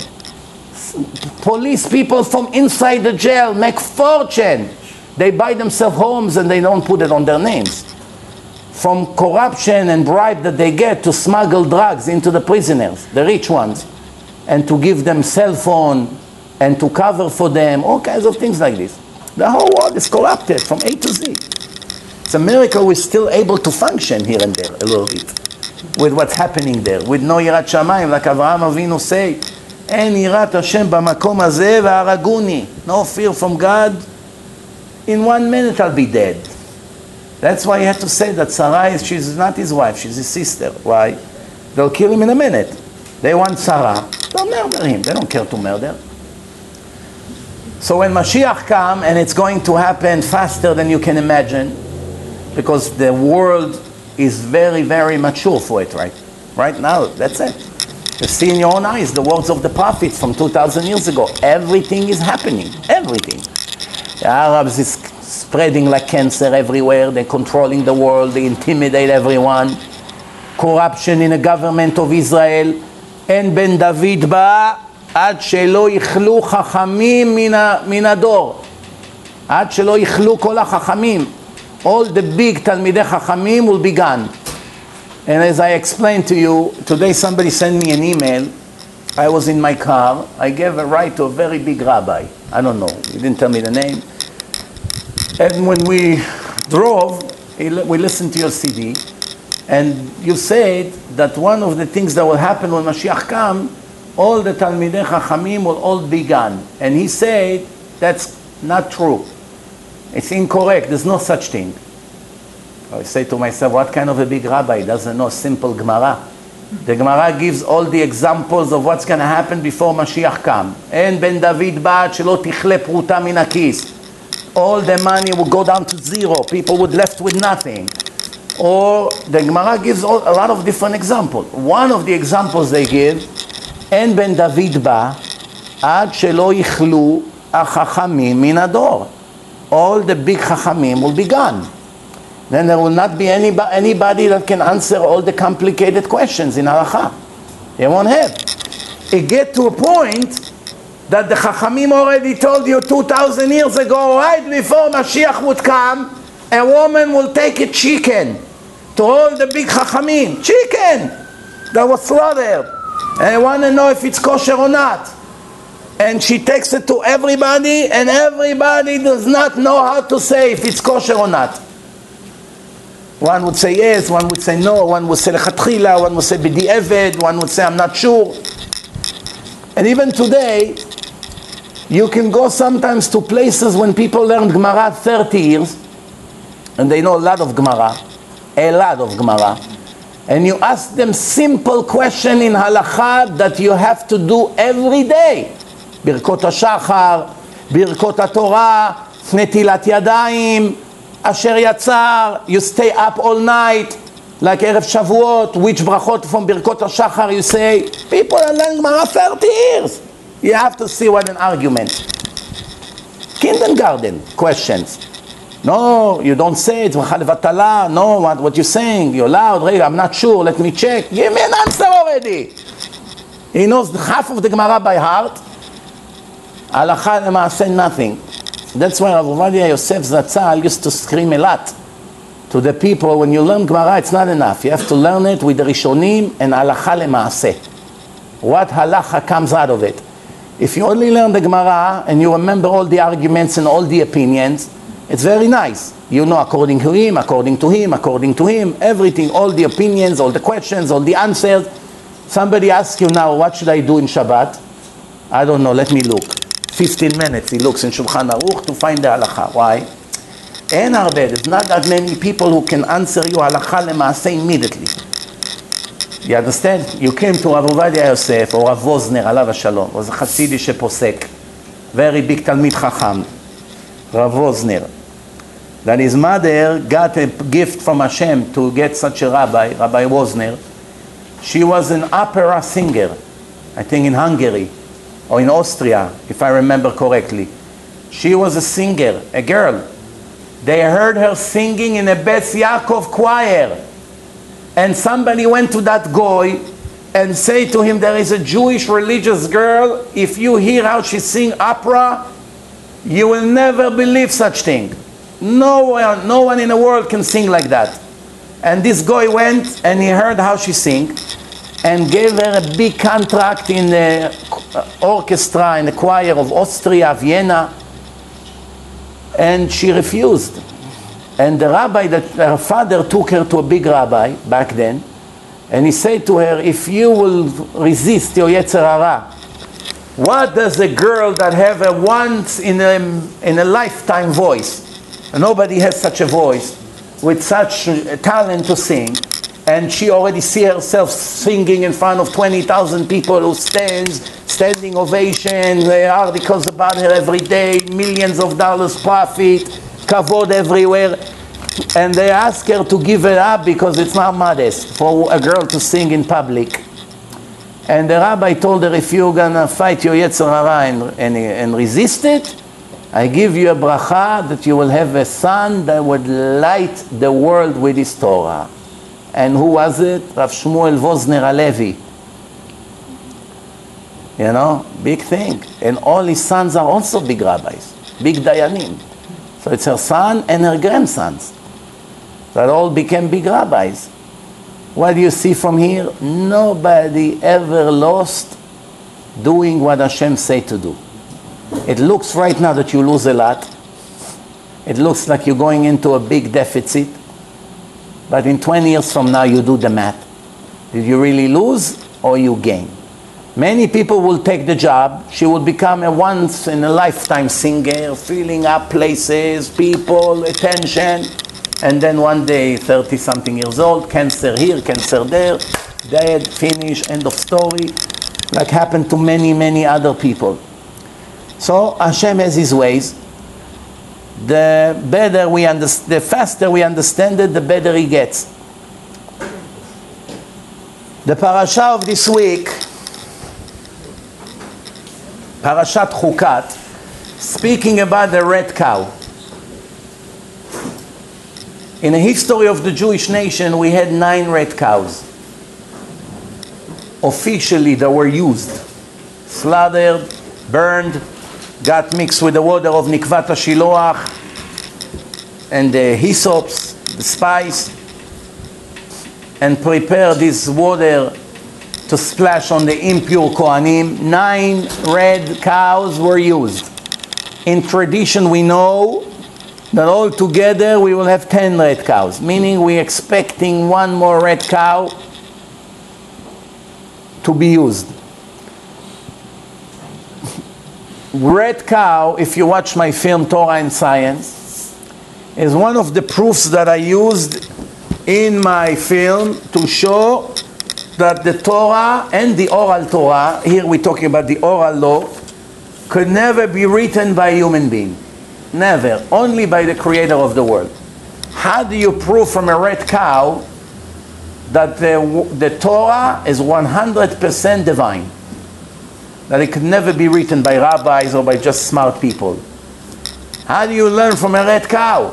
S1: Police people from inside the jail make fortune. They buy themselves homes and they don't put it on their names. From corruption and bribe that they get to smuggle drugs into the prisoners, the rich ones, and to give them cell phone and to cover for them, all kinds of things like this. The whole world is corrupted from A to Z. It's a miracle we're still able to function here and there a little bit with what's happening there, with no yirat shamayim, like Avraham Avinu say, En yirat Hashem b'makom hazeh v'haraguni. No fear from God. In 1 minute I'll be dead. That's why he had to say that Sarah, she's not his wife, she's his sister. Why? They'll kill him in a minute. They want Sarah, they'll murder him. They don't care to murder. So when Mashiach comes, and it's going to happen faster than you can imagine, because the world is very, very mature for it right now. That's it. You see in your own eyes the words of the prophets from 2,000 years ago. Everything is happening. Everything. The Arabs is spreading like cancer everywhere. They're controlling the world. They intimidate everyone. Corruption in the government of Israel. En ben David ba ad shelo yichlu chachamim min ador. Ad shelo yichlu kol hachachamim. All the big Talmidei Chachamim will be gone. And as I explained to you, today somebody sent me an email. I was in my car. I gave a ride to a very big rabbi. I don't know. He didn't tell me the name. And when we drove, we listened to your CD. And you said that one of the things that will happen when Mashiach comes, all the Talmidei Chachamim will all be gone. And he said, that's not true. It's incorrect. There's no such thing. I say to myself, what kind of a big rabbi doesn't know simple Gemara? The Gemara gives all the examples of what's going to happen before Mashiach comes. En ben David ba'ad shelo tichle pruta min hakis. All the money will go down to zero. People would left with nothing. Or the Gemara gives a lot of different examples. One of the examples they give, En ben David ba'ad shelo yichlu achachamim min ador. All the big chachamim will be gone. Then there will not be anybody that can answer all the complicated questions in halakha. They won't have. It get to a point that the chachamim already told you 2,000 years ago, right before Mashiach would come, a woman will take a chicken to all the big chachamim. Chicken that was slaughtered. And I want to know if it's kosher or not. And she takes it to everybody, and everybody does not know how to say if it's kosher or not. One would say yes, one would say no, one would say lechatchila, one would say b'di'eved, one would say I'm not sure. And even today, you can go sometimes to places when people learn Gemara 30 years, and they know a lot of Gemara, and you ask them simple question in halacha that you have to do every day. Birkot HaShachar, Birkot HaTorah, Netilat Yadayim, Asher Yatzar, you stay up all night, like Erev Shavuot, which brachot from Birkot HaShachar you say. People are learning Gemara 30 years. You have to see what an argument. Kindergarten questions. No, you don't say it. No, what you're saying? You're loud. I'm not sure. Let me check. Give me an answer already. He knows half of the Gemara by heart. Halacha lema'aseh nothing. That's why Rav Ovadia Yosef Zatzal used to scream a lot to the people, when you learn Gemara, it's not enough. You have to learn it with the Rishonim and halacha lema'aseh. What halacha comes out of it. If you only learn the Gemara and you remember all the arguments and all the opinions, it's very nice. You know according to him, everything, all the opinions, all the questions, all the answers. Somebody asks you now, what should I do in Shabbat? I don't know, let me look. 15 minutes he looks in Shulchan Aruch to find the halacha. Why? There's not that many people who can answer you halacha lema'aseh immediately. You understand? You came to Rav Ovadia Yosef or Rav Wosner, alav hashalom, was a Hasidic posek, very big Talmid Chacham, Rav Wosner. That his mother got a gift from Hashem to get such a rabbi, Rabbi Wosner. She was an opera singer, I think in Hungary or in Austria, if I remember correctly. She was a singer, a girl. They heard her singing in a Beth Yaakov choir. And somebody went to that goy and say to him, there is a Jewish religious girl, if you hear how she sing opera, you will never believe such thing. No one in the world can sing like that. And this guy went and he heard how she sing and gave her a big contract in the orchestra, in the choir of Austria, Vienna, and she refused. And the rabbi, that her father took her to a big rabbi back then, and he said to her, if you will resist your Yetzer Hara, what does a girl that have a once in a lifetime voice, and nobody has such a voice, with such talent to sing, and she already see herself singing in front of 20,000 people who standing ovation, articles about her every day, millions of dollars profit, kavod everywhere, and they ask her to give it up because it's not modest for a girl to sing in public. And the rabbi told her, if you're gonna fight your Yetzer Hara and resist it, I give you a bracha that you will have a son that would light the world with his Torah. And who was it? Rav Shmuel Wosner Halevi. You know, big thing. And all his sons are also big rabbis, big dayanim. So it's her son and her grandsons that all became big rabbis. What do you see from here? Nobody ever lost doing what Hashem say to do. It looks right now that you lose a lot. It looks like you're going into a big deficit. But in 20 years from now, you do the math. Did you really lose or you gain? Many people will take the job. She will become a once-in-a-lifetime singer, filling up places, people, attention. And then one day, 30-something years old, cancer here, cancer there, dead, finish, end of story, like happened to many, many other people. So Hashem has His ways. The faster we understand it, the better He gets. The parasha of this week, Parashat Chukat, speaking about the red cow. In the history of the Jewish nation, we had 9 red cows. Officially, they were used, slaughtered, burned, got mixed with the water of Nikvat HaShiloach and the hyssops, the spice, and prepare this water to splash on the impure Kohanim. 9 red cows were used. In tradition, we know that all together we will have 10 red cows, meaning we're expecting 1 more red cow to be used. Red cow, if you watch my film Torah and Science, is one of the proofs that I used in my film to show that the Torah and the oral Torah, here we're talking about the oral law, could never be written by a human being. Never. Only by the creator of the world. How do you prove from a red cow that the Torah is 100% divine? That it could never be written by rabbis or by just smart people. How do you learn from a red cow?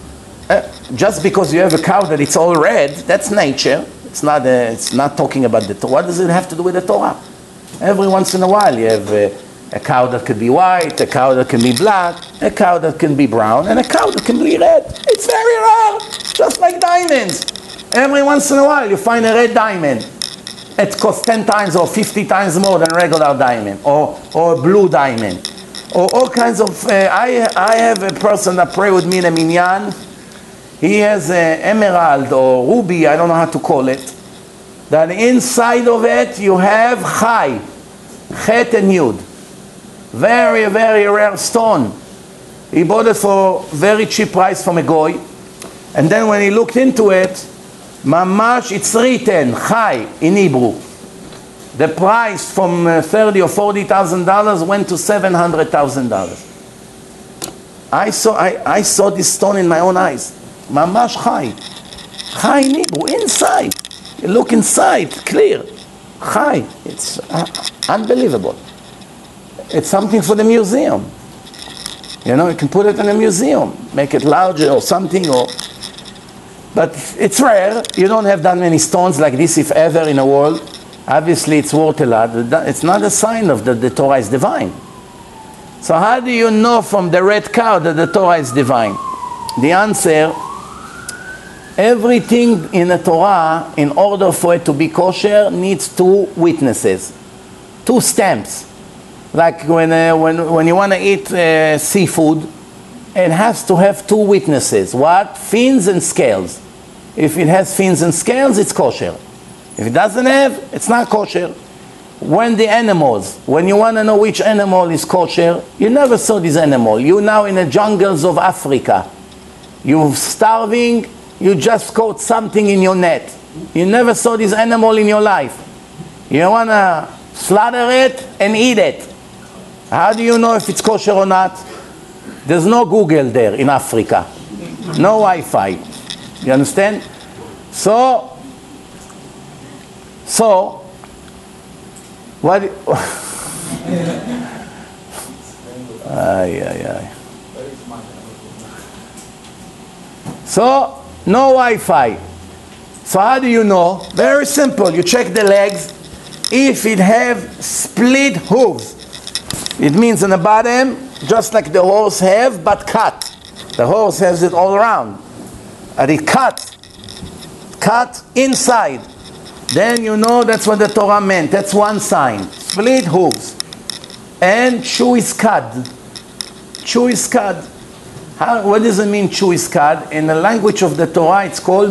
S1: Just because you have a cow that it's all red, that's nature. It's not talking about the Torah. What does it have to do with the Torah? Every once in a while you have a cow that could be white, a cow that can be black, a cow that can be brown, and a cow that can be red. It's very rare, just like diamonds. Every once in a while you find a red diamond. It costs 10 times or 50 times more than a regular diamond, or a blue diamond, or all kinds of... I have a person that pray with me in a minyan. He has an emerald or ruby, I don't know how to call it, that inside of it you have chai, chet and yud. Very, very rare stone. He bought it for very cheap price from a goy. And then when he looked into it, mamash, it's written, chai, in Hebrew. The price from $30,000 or $40,000 went to $700,000. I saw this stone in my own eyes. Mamash chai. Chai in Hebrew, inside. You look inside, clear. Chai. It's unbelievable. It's something for the museum. You know, you can put it in a museum, make it larger or something, but it's rare. You don't have that many stones like this, if ever, in the world. Obviously, it's worth a lot. It's not a sign of that the Torah is divine. So how do you know from the red cow that the Torah is divine? The answer, everything in the Torah, in order for it to be kosher, needs two witnesses, two stamps. Like when you want to eat seafood, it has to have two witnesses. What? Fins and scales. If it has fins and scales, it's kosher. If it doesn't have, it's not kosher. When you want to know which animal is kosher, you never saw this animal. You're now in the jungles of Africa. You're starving, you just caught something in your net. You never saw this animal in your life. You want to slaughter it and eat it. How do you know if it's kosher or not? There's no Google there in Africa. No Wi-Fi. You understand? So what? So no Wi-Fi. So how do you know? Very simple. You check the legs. If it have split hooves, it means on the bottom, just like the horse have, but cut. The horse has it all around. And it cut inside. Then you know that's what the Torah meant. That's one sign. Split hooves. And chuiskad. Chuiskad. What does it mean, chuiskad? In the language of the Torah, it's called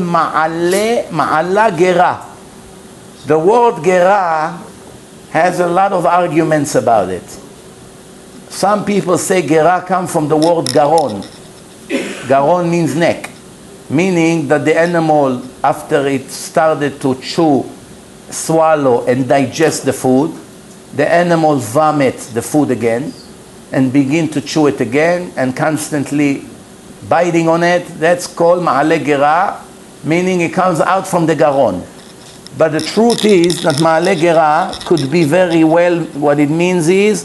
S1: ma'ala gera. The word gera has a lot of arguments about it. Some people say gera comes from the word garon. Garon means neck, meaning that the animal, after it started to chew, swallow, and digest the food, the animal vomit the food again and begin to chew it again and constantly biting on it. That's called ma'ale gera, meaning it comes out from the garon. But the truth is that ma'ale gera could be very well, what it means is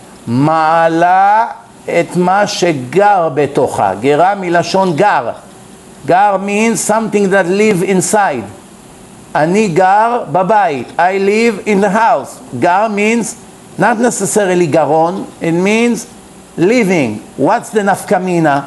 S1: מעלה את מה שגר בתוכה. גרה מלשון גר. גר means something that live inside. אני גר בבית. I live in the house. גר means not necessarily גרון. It means living. What's the nafkamina?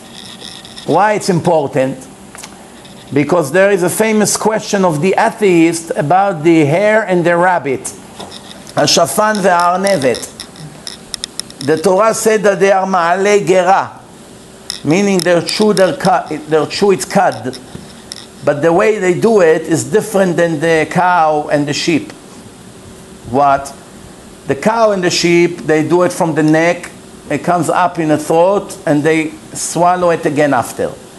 S1: Why it's important? Because there is a famous question of the atheist about the hare and the rabbit. השפן והארנבת. The Torah said that they are ma'ale gera, meaning their chew is cud. But the way they do it is different than the cow and the sheep. What? The cow and the sheep, they do it from the neck, it comes up in the throat, and they swallow it again after.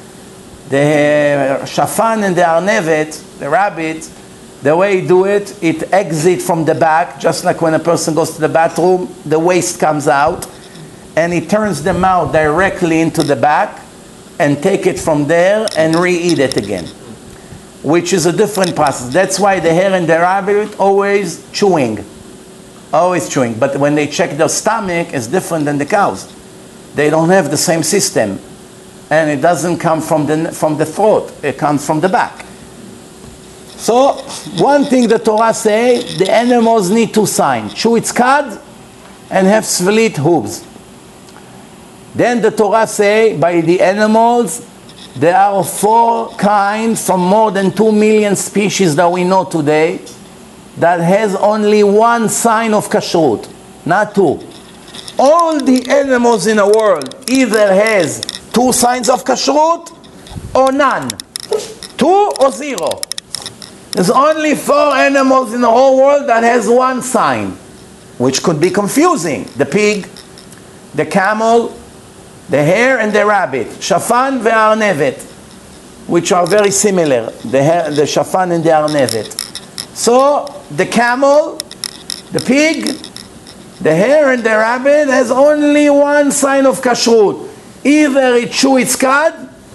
S1: The shafan and the arnevet, the rabbit, the way you do it, it exits from the back, just like when a person goes to the bathroom, the waste comes out, and it turns the mouth directly into the back, and take it from there and re-eat it again, which is a different process. That's why the hare and the rabbit always chewing. But when they check their stomach, it's different than the cows. They don't have the same system, and it doesn't come from the throat. It comes from the back. So one thing the Torah say, the animals need two signs: chew its cud and have split hooves. Then the Torah say, by the animals, there are 4 kinds from more than 2 million species that we know today that has only 1 sign of kashrut, not 2. All the animals in the world either has 2 signs of kashrut or none, 2 or 0. There's only 4 animals in the whole world that has 1 sign, which could be confusing: the pig, the camel, the hare, and the rabbit. Shafan ve'arnevet, which are very similar, the shafan and the arnevet. So the camel, the pig, the hare, and the rabbit has only 1 sign of kashrut: either it chew its cud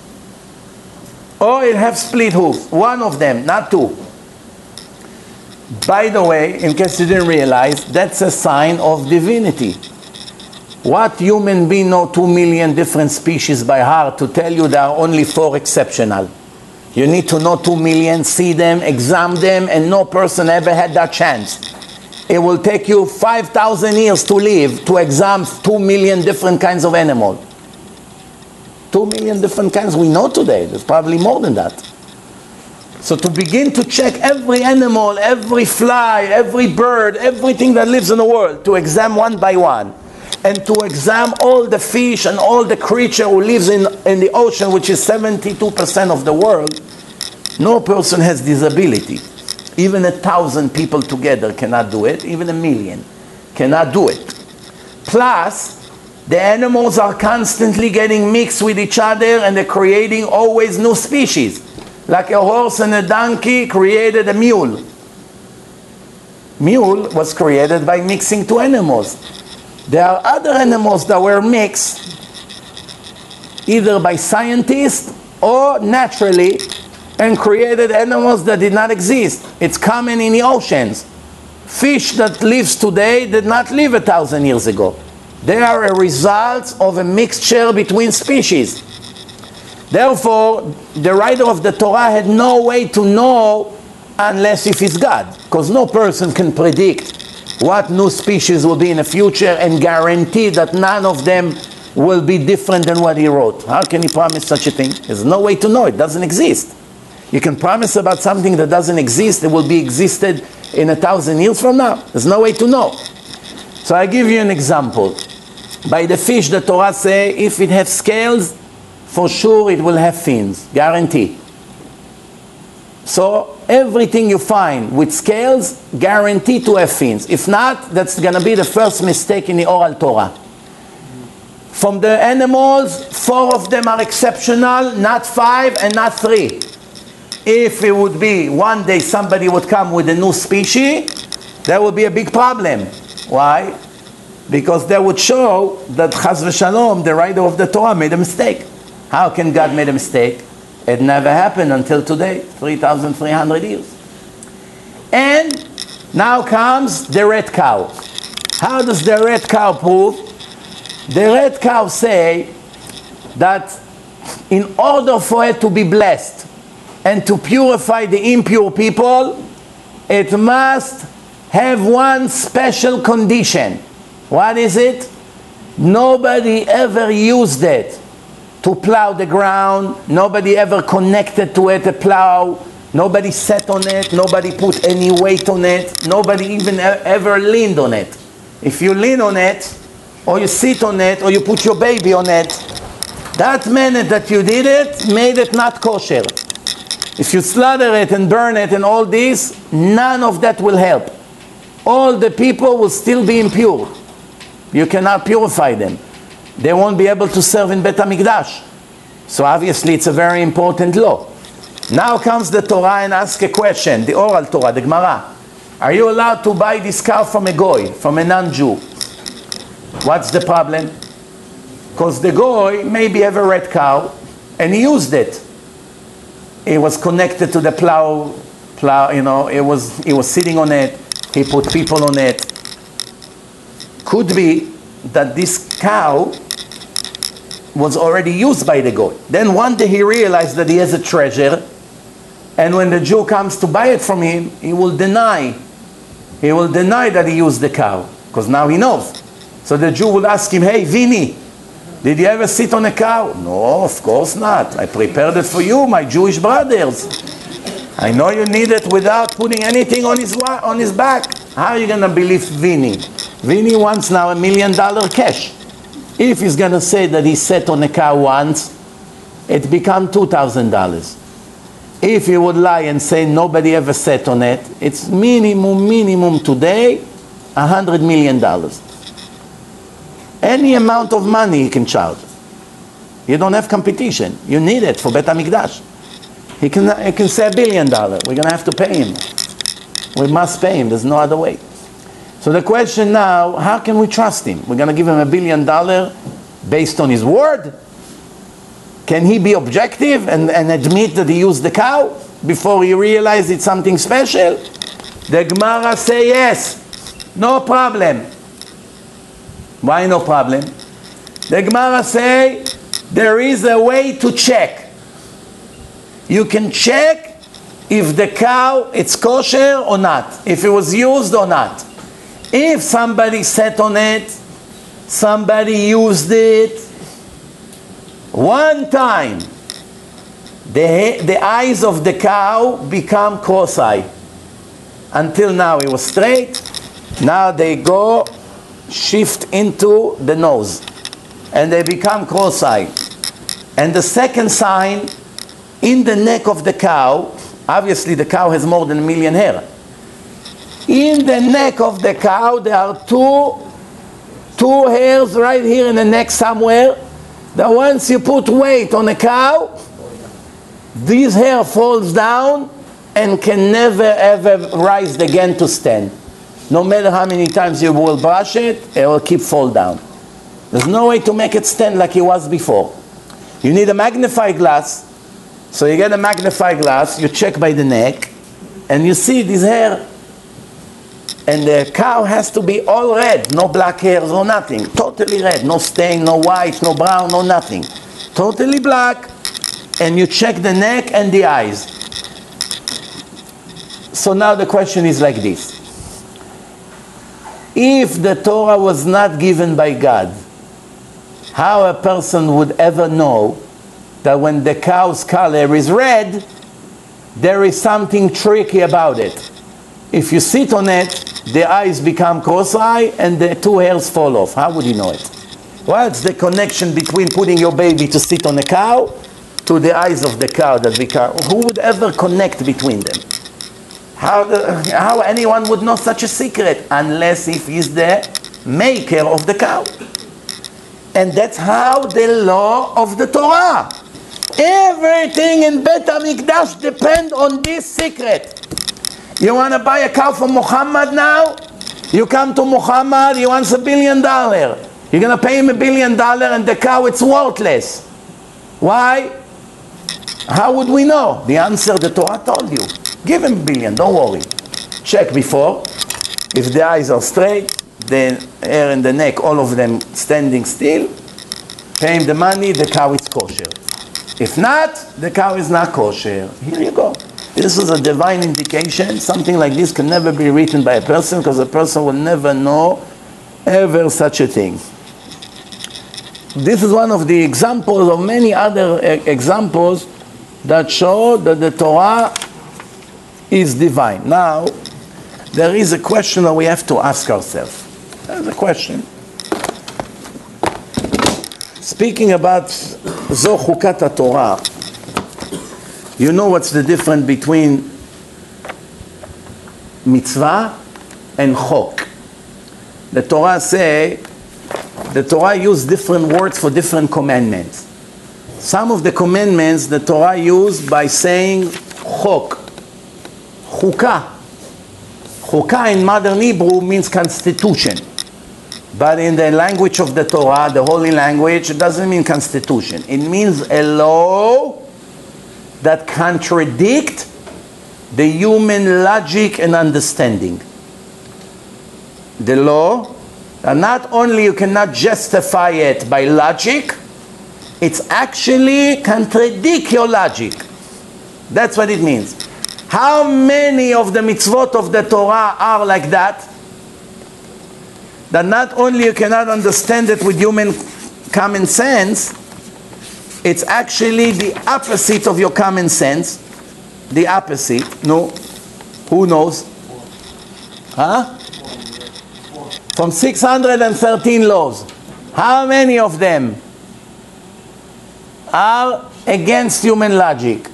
S1: or it have split hooves. 1 of them, not 2. By the way, in case you didn't realize, that's a sign of divinity. What human being know 2 million different species by heart to tell you there are only 4 exceptional? You need to know 2 million, see them, examine them, and no person ever had that chance. It will take you 5,000 years to live to examine 2 million different kinds of animals. 2 million different kinds we know today. There's probably more than that. So to begin to check every animal, every fly, every bird, everything that lives in the world, to examine one by one, and to examine all the fish and all the creature who lives in the ocean, which is 72% of the world, no person has this ability. Even 1,000 people together cannot do it. Even 1,000,000 cannot do it. Plus, the animals are constantly getting mixed with each other, and they're creating always new species. Like a horse and a donkey created a mule. Mule was created by mixing 2 animals. There are other animals that were mixed either by scientists or naturally, and created animals that did not exist. It's common in the oceans. Fish that lives today did not live 1,000 years ago. They are a result of a mixture between species. Therefore, the writer of the Torah had no way to know unless if it's God, because no person can predict what new species will be in the future and guarantee that none of them will be different than what he wrote. How can he promise such a thing? There's no way to know. It doesn't exist. You can promise about something that doesn't exist. It will be existed in 1,000 years from now. There's no way to know. So I give you an example. By the fish, the Torah say, if it has scales, for sure it will have fins. Guarantee. So everything you find with scales, guaranteed to have fins. If not, that's going to be the first mistake in the oral Torah. From the animals, 4 of them are exceptional, not 5 and not 3. If it would be one day somebody would come with a new species, that would be a big problem. Why? Because that would show that Chas v'Shalom, the writer of the Torah, made a mistake. How can God make a mistake? It never happened until today, 3,300 years. And now comes the red cow. How does the red cow prove? The red cow say that in order for it to be blessed and to purify the impure people, it must have one special condition. What is it? Nobody ever used it to plow the ground. Nobody ever connected to it a plow. Nobody sat on it. Nobody put any weight on it. Nobody even ever leaned on it. If you lean on it, or you sit on it, or you put your baby on it, that minute that you did it, made it not kosher. If you slaughter it and burn it and all this, none of that will help. All the people will still be impure. You cannot purify them. They won't be able to serve in Bet HaMikdash. So obviously it's a very important law. Now comes the Torah and asks a question, the oral Torah, the Gemara. Are you allowed to buy this cow from a goy, from a non-Jew? What's the problem? Because the goy maybe have a red cow and he used it. It was connected to the plow, you know, he was sitting on it, he put people on it. Could be that this cow was already used by the goy. Then one day he realized that he has a treasure, and when the Jew comes to buy it from him, he will deny that he used the cow, because now he knows. So the Jew will ask him, hey, Vini, did you ever sit on a cow? No, of course not. I prepared it for you, my Jewish brothers. I know you need it without putting anything on his back. How are you going to believe Vini? Vini wants now $1 million cash. If he's going to say that he sat on a cow once, it becomes $2,000. If he would lie and say nobody ever sat on it, it's minimum today, $100 million. Any amount of money he can charge. You don't have competition. You need it for Bet HaMikdash. He can say $1 billion. We're going to have to pay him. We must pay him. There's no other way. So the question now, how can we trust him? We're going to give him $1 billion based on his word? Can he be objective and admit that he used the cow before he realized it's something special? The Gemara say yes. No problem. Why no problem? The Gemara say there is a way to check. You can check if the cow it's kosher or not, if it was used or not. If somebody sat on it, somebody used it one time, the eyes of the cow become cross-eyed. Until now it was straight. Now they go shift into the nose and they become cross-eyed. And the second sign, in the neck of the cow, obviously the cow has more than 1 million hair. In the neck of the cow there are two hairs right here in the neck somewhere, that once you put weight on a cow, this hair falls down and can never ever rise again to stand. No matter how many times you will brush it, it will keep fall down. There's no way to make it stand like it was before. You need a magnifying glass. So you get a magnifying glass, you check by the neck, and you see this hair. And the cow has to be all red, no black hairs, no nothing. Totally red, no stain, no white, no brown, no nothing. Totally black. And you check the neck and the eyes. So now the question is like this. If the Torah was not given by God, how a person would ever know that when the cow's color is red, there is something tricky about it? If you sit on it, the eyes become cross-eyed and the two hairs fall off. How would you know it? What's the connection between putting your baby to sit on a cow to the eyes of the cow that become? Who would ever connect between them? How anyone would know such a secret unless if he's the maker of the cow? And that's how the law of the Torah. Everything in Bet HaMikdash depends on this secret. You want to buy a cow from Muhammad now? You come to Muhammad, he wants $1 billion. You're going to pay him $1 billion and the cow, it's worthless. Why? How would we know? The answer the Torah told you. Give him $1 billion, don't worry. Check before. If the eyes are straight, the hair in the neck, all of them standing still, pay him the money, the cow is kosher. If not, the cow is not kosher. Here you go. This is a divine indication. Something like this can never be written by a person, because a person will never know ever such a thing. This is one of the examples of many other examples that show that the Torah is divine. Now, there is a question that we have to ask ourselves. There's a question. Speaking about Zo Chukat HaTorah, you know what's the difference between mitzvah and chok? The Torah use different words for different commandments. Some of the commandments the Torah used by saying chok, chukah. Chukah in modern Hebrew means constitution. But in the language of the Torah, the holy language, it doesn't mean constitution. It means a law that contradicts the human logic and understanding. The law, and not only you cannot justify it by logic, it's actually contradict your logic. That's what it means. How many of the mitzvot of the Torah are like that? That not only you cannot understand it with human common sense, it's actually the opposite of your common sense. The opposite. No? Who knows? Huh? From 613 laws, how many of them are against human logic?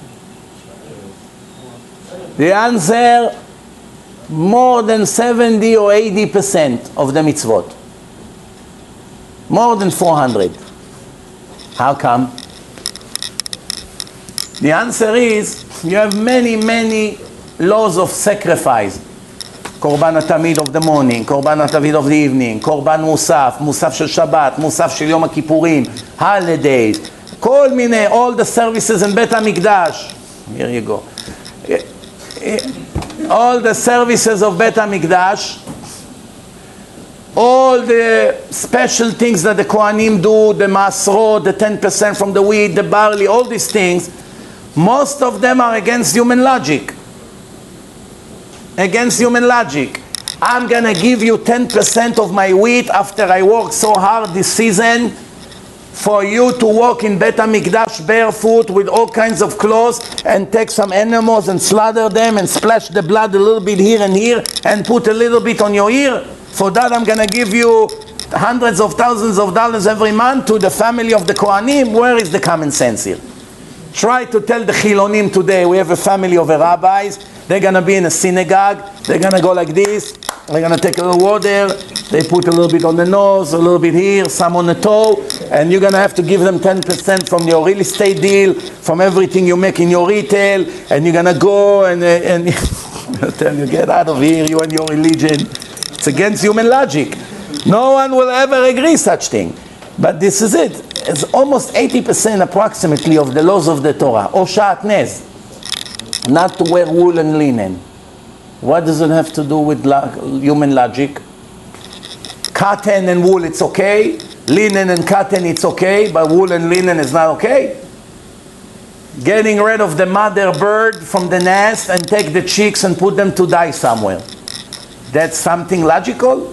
S1: The answer, more than 70 or 80% of the mitzvot. More than 400. How come? The answer is, you have many laws of sacrifice. Korban HaTamid of the morning, Korban HaTamid of the evening, Korban Musaf, Musaf shel Shabbat, Musaf shel Yom HaKippurim, holidays, כל מיני, all the services in Bet HaMikdash. Here you go. All the services of Bet HaMikdash, all the special things that the Kohanim do, the Masrot, the 10% from the wheat, the barley, all these things, most of them are against human logic. Against human logic. I'm going to give you 10% of my wheat after I worked so hard this season for you to walk in Bet HaMikdash barefoot with all kinds of clothes and take some animals and slaughter them and splash the blood a little bit here and here and put a little bit on your ear. For that I'm going to give you hundreds of thousands of dollars every month to the family of the Kohanim. Where is the common sense here? Try to tell the Chilonim today, we have a family of rabbis, they're going to be in a synagogue, they're going to go like this, they're going to take a little water, they put a little bit on the nose, a little bit here, some on the toe, and you're going to have to give them 10% from your real estate deal, from everything you make in your retail, and you're going to go and tell you, get out of here, you and your religion. It's against human logic. No one will ever agree such thing. But this is it. It's almost 80% approximately of the laws of the Torah. Or shatnez, not to wear wool and linen. What does it have to do with human logic? Cotton and wool, it's okay. Linen and cotton, it's okay. But wool and linen is not okay. Getting rid of the mother bird from the nest and take the chicks and put them to die somewhere. That's something logical?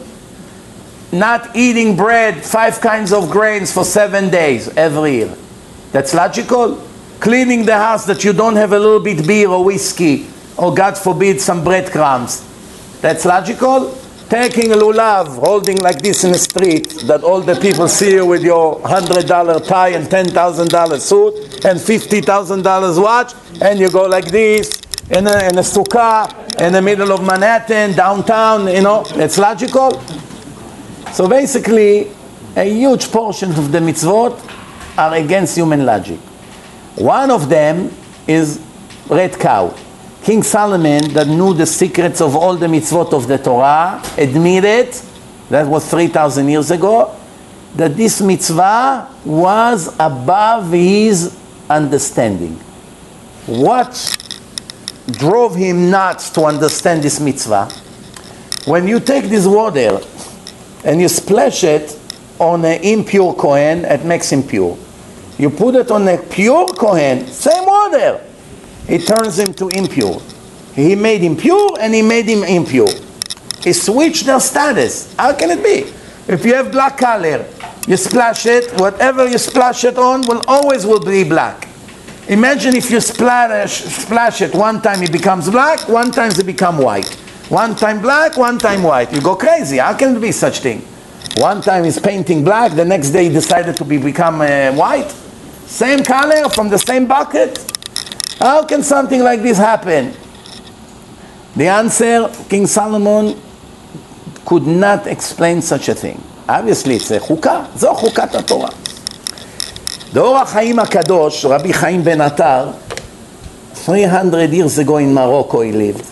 S1: Not eating bread, 5 kinds of grains for 7 days every year. That's logical? Cleaning the house that you don't have a little bit beer or whiskey, or God forbid some breadcrumbs. That's logical? Taking a lulav, holding like this in the street, that all the people see you with your $100 tie and $10,000 suit and $50,000 watch, and you go like this in a sukkah in the middle of Manhattan, downtown, you know, it's logical? So basically, a huge portion of the mitzvot are against human logic. One of them is red cow. King Solomon, that knew the secrets of all the mitzvot of the Torah, admitted, that was 3,000 years ago, that this mitzvah was above his understanding. What drove him nuts to understand this mitzvah? When you take this water and you splash it on an impure Kohen, it makes him pure. You put it on a pure Kohen, same water, it turns him to impure. He made him pure and he made him impure. He switched their status. How can it be? If you have black color, you splash it, whatever you splash it on will always be black. Imagine if you splash it, one time it becomes black, one time it becomes white. One time black, one time white. You go crazy. How can it be such thing? One time he's painting black, the next day he decided to become white. Same color from the same bucket. How can something like this happen? The answer, King Solomon could not explain such a thing. Obviously it's a chukah. Zo chukat HaTorah. The Or HaChaim HaKadosh, Rabbi Chaim Ben Attar, 300 years ago in Morocco he lived.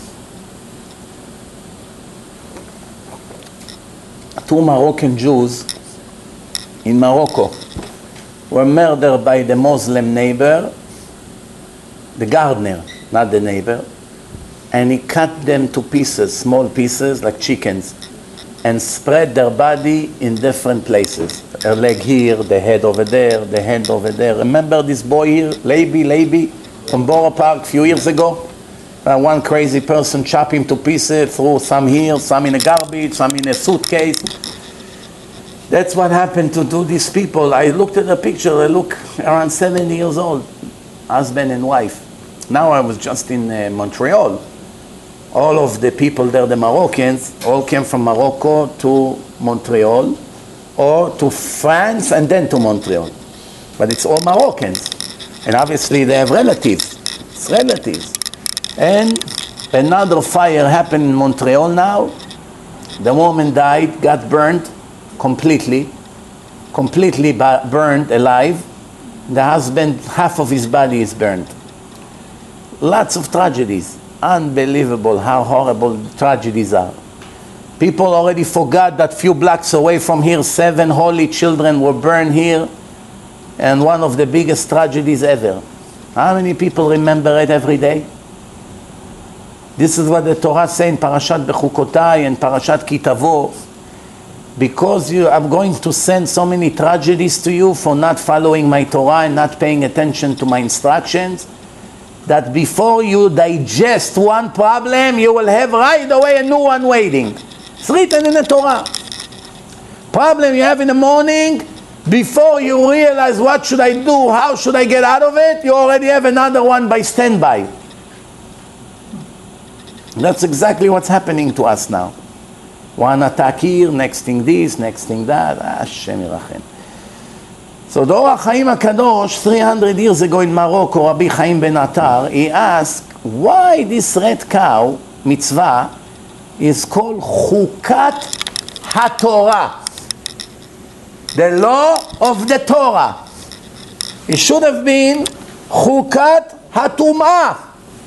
S1: Two Moroccan Jews in Morocco were murdered by the Muslim neighbor, the gardener, not the neighbor, and he cut them to pieces, small pieces like chickens, and spread their body in different places. Their leg here, the head over there, the hand over there. Remember this boy here, Leiby, from Borough Park a few years ago? One crazy person chopped him to pieces, threw some here, some in a garbage, some in a suitcase. That's what happened to these people. I looked at the picture, they look around 70 years old, husband and wife. Now I was just in Montreal. All of the people there, the Moroccans, all came from Morocco to Montreal, or to France and then to Montreal. But it's all Moroccans. And obviously they have relatives. It's relatives. And another fire happened in Montreal now. The woman died, got burned completely burned alive. The husband, half of his body is burned. Lots of tragedies. Unbelievable how horrible tragedies are. People already forgot that few blocks away from here, 7 holy children were burned here, and one of the biggest tragedies ever. How many people remember it every day? This is what the Torah says in Parashat Bechukotai and Parashat Kitavo. Because I'm going to send so many tragedies to you for not following my Torah and not paying attention to my instructions, that before you digest one problem, you will have right away a new one waiting. It's written in the Torah. Problem you have in the morning, before you realize what should I do, how should I get out of it, you already have another one by standby. That's exactly what's happening to us now. One attack here, next thing this, next thing that. Hashem Yirachem. So the Or HaChaim HaKadosh, 300 years ago in Morocco, Rabbi Chaim Ben Attar, he asked why this red cow, mitzvah, is called Chukat HaTorah, the law of the Torah. It should have been Chukat HaTum'ah,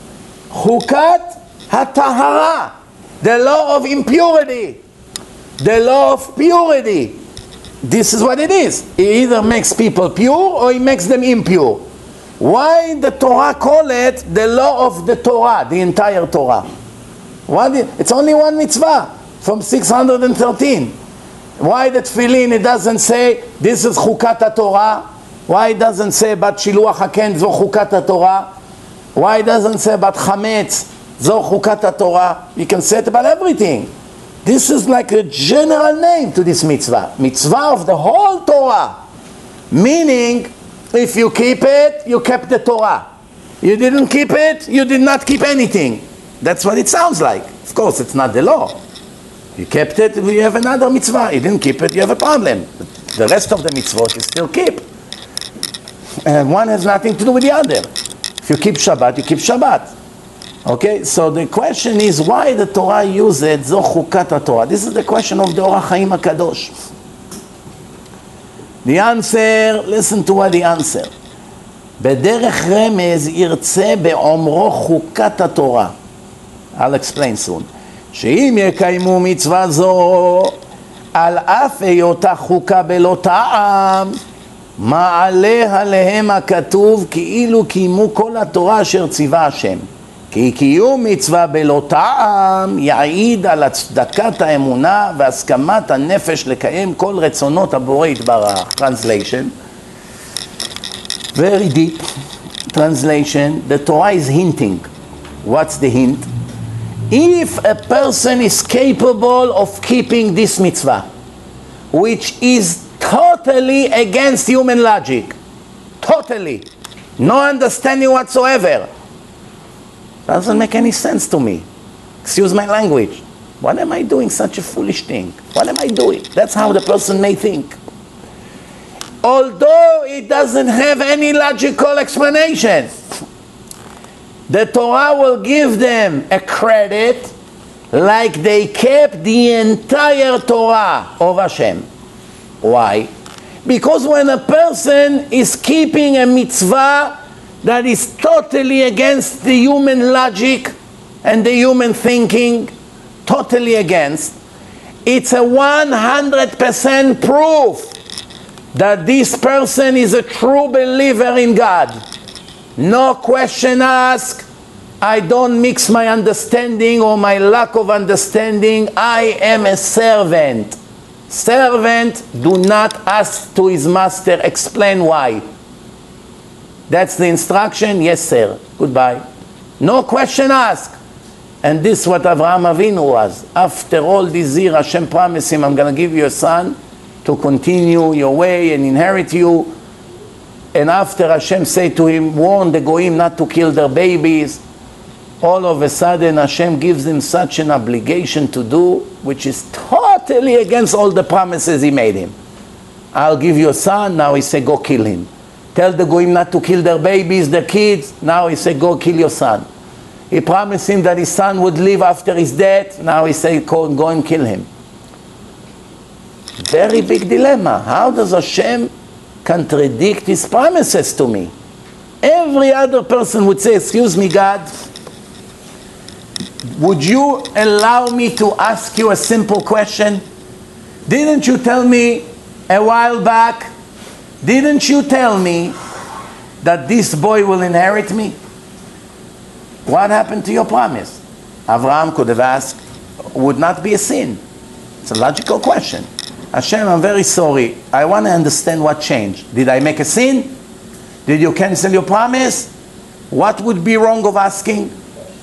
S1: Chukat HaTahara, the law of impurity, the law of purity. This is what it is. It either makes people pure or it makes them impure. Why the Torah call it the law of the Torah, the entire Torah? It's only one mitzvah from 613. Why the tefillin, it doesn't say this is Chukat Torah? Why it doesn't say bat shiluach haken zo Chukat Torah? Why it doesn't say bat chametz zo Chukat Torah? You can say it about everything. This is like a general name to this mitzvah. Mitzvah of the whole Torah. Meaning, if you keep it, you kept the Torah. You didn't keep it, you did not keep anything. That's what it sounds like. Of course, it's not the law. You kept it, you have another mitzvah. You didn't keep it, you have a problem. The rest of the mitzvot you still keep. And one has nothing to do with the other. If you keep Shabbat, you keep Shabbat. Okay, so the question is why the Torah uses Zo Chukat Torah. This is the question of the Or HaChaim HaKadosh. The answer, listen to what the answer. בדרך רמז ירצה באומרו חוקת התורה. I'll explain soon. שאם יקיימו מצווה זו על אף היותה חוקה בלא טעם, מעלה עליהם הכתוב כאילו קיימו כל התורה אשר ציווה השם. כי קיום מצווה בלא טעם יעיד על הצדקת האמונה והסכמת הנפש לקיים כל רצונות הבורא יתברך. Translation. Very deep translation. The Torah is hinting. What's the hint? If a person is capable of keeping this mitzvah, which is totally against human logic, totally, no understanding whatsoever, doesn't make any sense to me. Excuse my language. What am I doing such a foolish thing? What am I doing? That's how the person may think. Although it doesn't have any logical explanation, the Torah will give them a credit like they kept the entire Torah of Hashem. Why? Because when a person is keeping a mitzvah that is totally against the human logic and the human thinking, totally against, it's a 100% proof that this person is a true believer in God. No question asked. I don't mix my understanding or my lack of understanding. I am a servant. Servant do not ask to his master, explain why. That's the instruction? Yes, sir. Goodbye. No question asked. And this is what Avraham Avinu was. After all these years, Hashem promised him, I'm going to give you a son to continue your way and inherit you. And after Hashem said to him, warn the Goyim not to kill their babies, all of a sudden Hashem gives him such an obligation to do, which is totally against all the promises he made him. I'll give you a son, now he said, go kill him. Tell the Goyim not to kill their babies, their kids, now he said, go kill your son. He promised him that his son would live after his death, now he said, go and kill him. Very big dilemma. How does Hashem contradict his promises to me? Every other person would say, excuse me, God, would you allow me to ask you a simple question? Didn't you tell me a while back, didn't you tell me that this boy will inherit me? What happened to your promise? Avraham could have asked, would not be a sin. It's a logical question. Hashem, I'm very sorry. I want to understand what changed. Did I make a sin? Did you cancel your promise? What would be wrong of asking?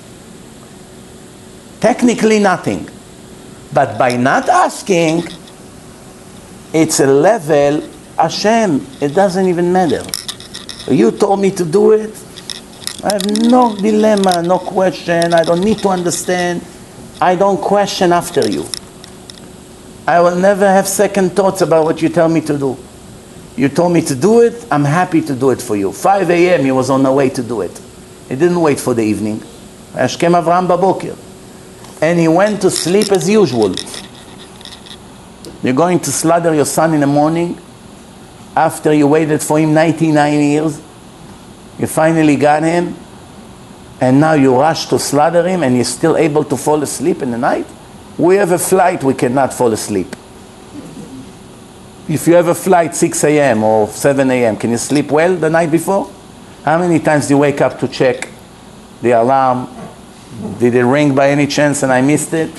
S1: Technically nothing. But by not asking, it's a level, Hashem, it doesn't even matter. You told me to do it. I have no dilemma, no question. I don't need to understand. I don't question after you. I will never have second thoughts about what you tell me to do. You told me to do it, I'm happy to do it for you. 5 a.m. he was on the way to do it. He didn't wait for the evening. Ashkem Avraham Babokir. And he went to sleep as usual. You're going to slaughter your son in the morning after you waited for him 99 years. You finally got him, and now you rush to slaughter him, and you're still able to fall asleep in the night? We have a flight, we cannot fall asleep. If you have a flight 6 a.m. or 7 a.m., can you sleep well the night before? How many times do you wake up to check the alarm? Did it ring by any chance and I missed it?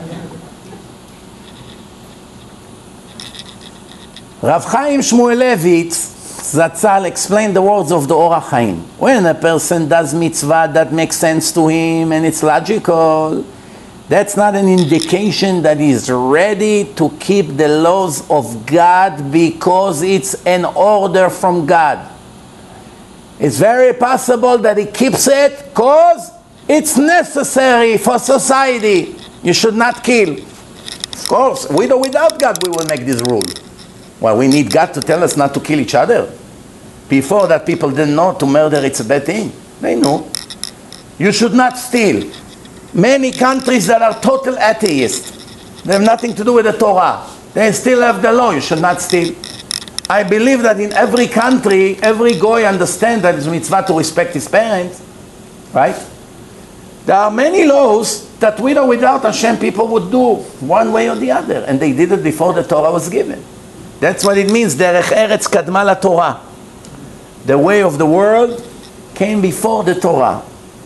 S1: Rav Chaim Shmuelevitz Zatzal explained the words of the Orach Chaim. When a person does mitzvah that makes sense to him and it's logical, that's not an indication that he's ready to keep the laws of God because it's an order from God. It's very possible that he keeps it because it's necessary for society. You should not kill. Of course, with or without God we will make this rule. Well, we need God to tell us not to kill each other. Before that, people didn't know to murder it's a bad thing. They knew. You should not steal. Many countries that are total atheists, they have nothing to do with the Torah. They still have the law, you should not steal. I believe that in every country, every goy understands that it's mitzvah to respect his parents. Right? There are many laws that with or without Hashem people would do one way or the other. And they did it before the Torah was given. That's what it means, Derech Eretz Kadma la Torah. The way of the world came before the Torah.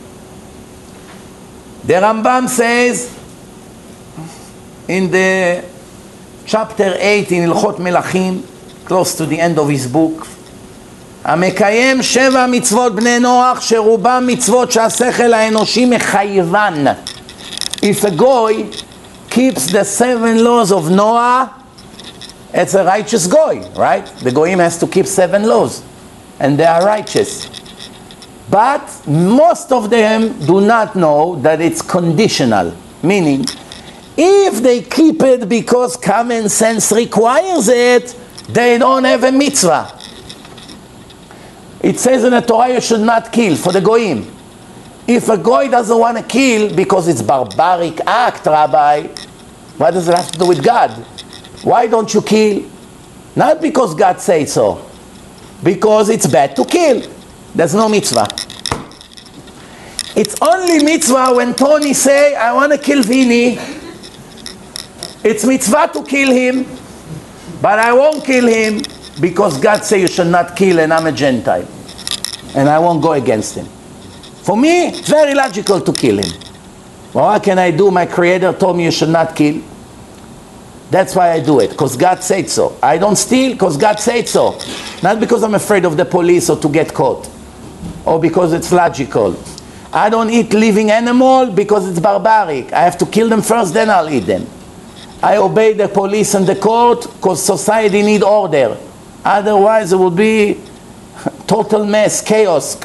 S1: The Rambam says in the chapter 8 in Ilchot Melachim, close to the end of his book, המקיים 7 מצוות בני נוח שרובם מצוות שהשכל האנושי מחייבן. If a goy keeps the 7 laws of Noah, it's a righteous goy, right? The goyim has to keep 7 laws, and they are righteous. But most of them do not know that it's conditional, meaning if they keep it because common sense requires it, they don't have a mitzvah. It says in the Torah you should not kill for the goyim. If a goy doesn't want to kill because it's barbaric act, Rabbi, what does it have to do with God? Why don't you kill? Not because God said so. Because it's bad to kill. There's no mitzvah. It's only mitzvah when Tony say, I want to kill Vini. It's mitzvah to kill him, but I won't kill him because God say you should not kill and I'm a Gentile. And I won't go against him. For me, it's very logical to kill him. Well, what can I do? My Creator told me you should not kill. That's why I do it, because God said so. I don't steal because God said so. Not because I'm afraid of the police or to get caught. Or because it's logical. I don't eat living animal because it's barbaric. I have to kill them first, then I'll eat them. I obey the police and the court because society need order. Otherwise it will be total mess, chaos.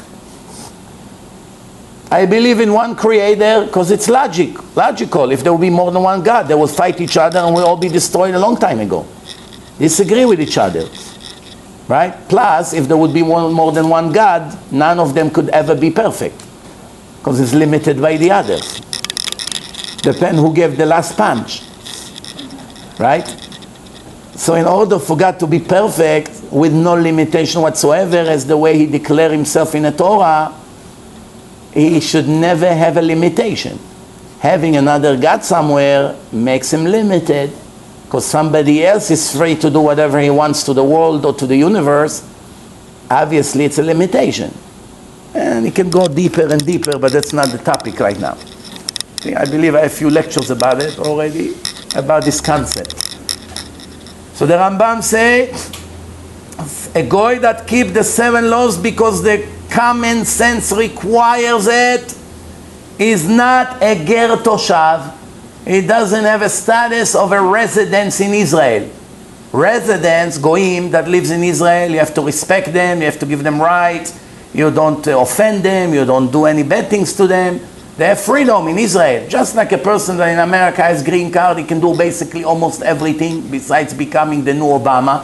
S1: I believe in one Creator because it's logical. If there will be more than one God, they will fight each other and we'll all be destroyed a long time ago. Disagree with each other. Right? Plus, if there would be more than one God, none of them could ever be perfect. Because it's limited by the others. Depends who gave the last punch. Right? So in order for God to be perfect, with no limitation whatsoever, as the way He declared Himself in the Torah, He should never have a limitation. Having another God somewhere makes Him limited, because somebody else is free to do whatever he wants to the world or to the universe. Obviously it's a limitation. And it can go deeper and deeper, but that's not the topic right now. I believe I have a few lectures about it already, about this concept. So the Rambam say, a goy that keep the 7 laws because the common sense requires it is not a ger toshav. He doesn't have a status of a residence in Israel. Residents, goyim, that lives in Israel, you have to respect them, you have to give them rights, you don't offend them, you don't do any bad things to them. They have freedom in Israel. Just like a person that in America has green card, he can do basically almost everything besides becoming the new Obama.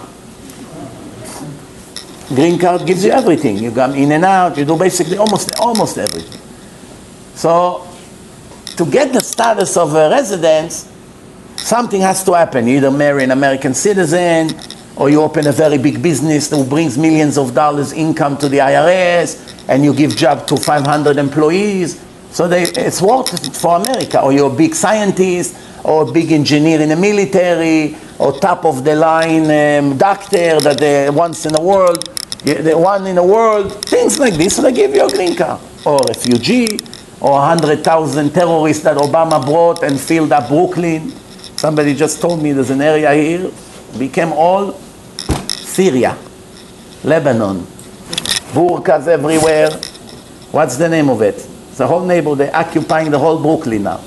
S1: Green card gives you everything. You come in and out, you do basically almost everything. So, to get the status of a resident, something has to happen. You either marry an American citizen, or you open a very big business that brings millions of dollars income to the IRS, and you give job to 500 employees. So it's worth it for America. Or you're a big scientist, or a big engineer in the military, or top of the line doctor that once in the world, the one in the world, things like this. So they give you a green card. Or a refugee, or 100,000 terrorists that Obama brought and filled up Brooklyn. Somebody just told me there's an area here, became all Syria, Lebanon, burqas everywhere. What's the name of it? The whole neighborhood, they're occupying the whole Brooklyn now.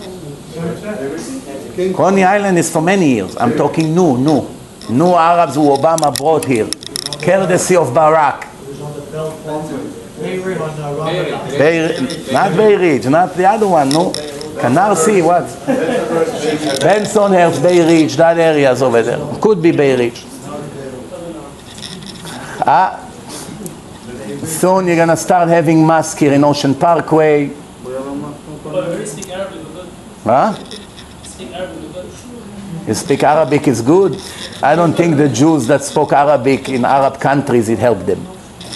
S1: Coney Island is for many years. I'm talking new Arabs who Obama brought here, courtesy of Barack. Not Bay Ridge, not the other one, no. Canarsie, what? Bensonhurst, Bay Ridge, that area is over there. Could be Bay Ridge. Soon you're going to start having mosque here in Ocean Parkway. Huh? You speak Arabic is good. I don't think the Jews that spoke Arabic in Arab countries, it helped them.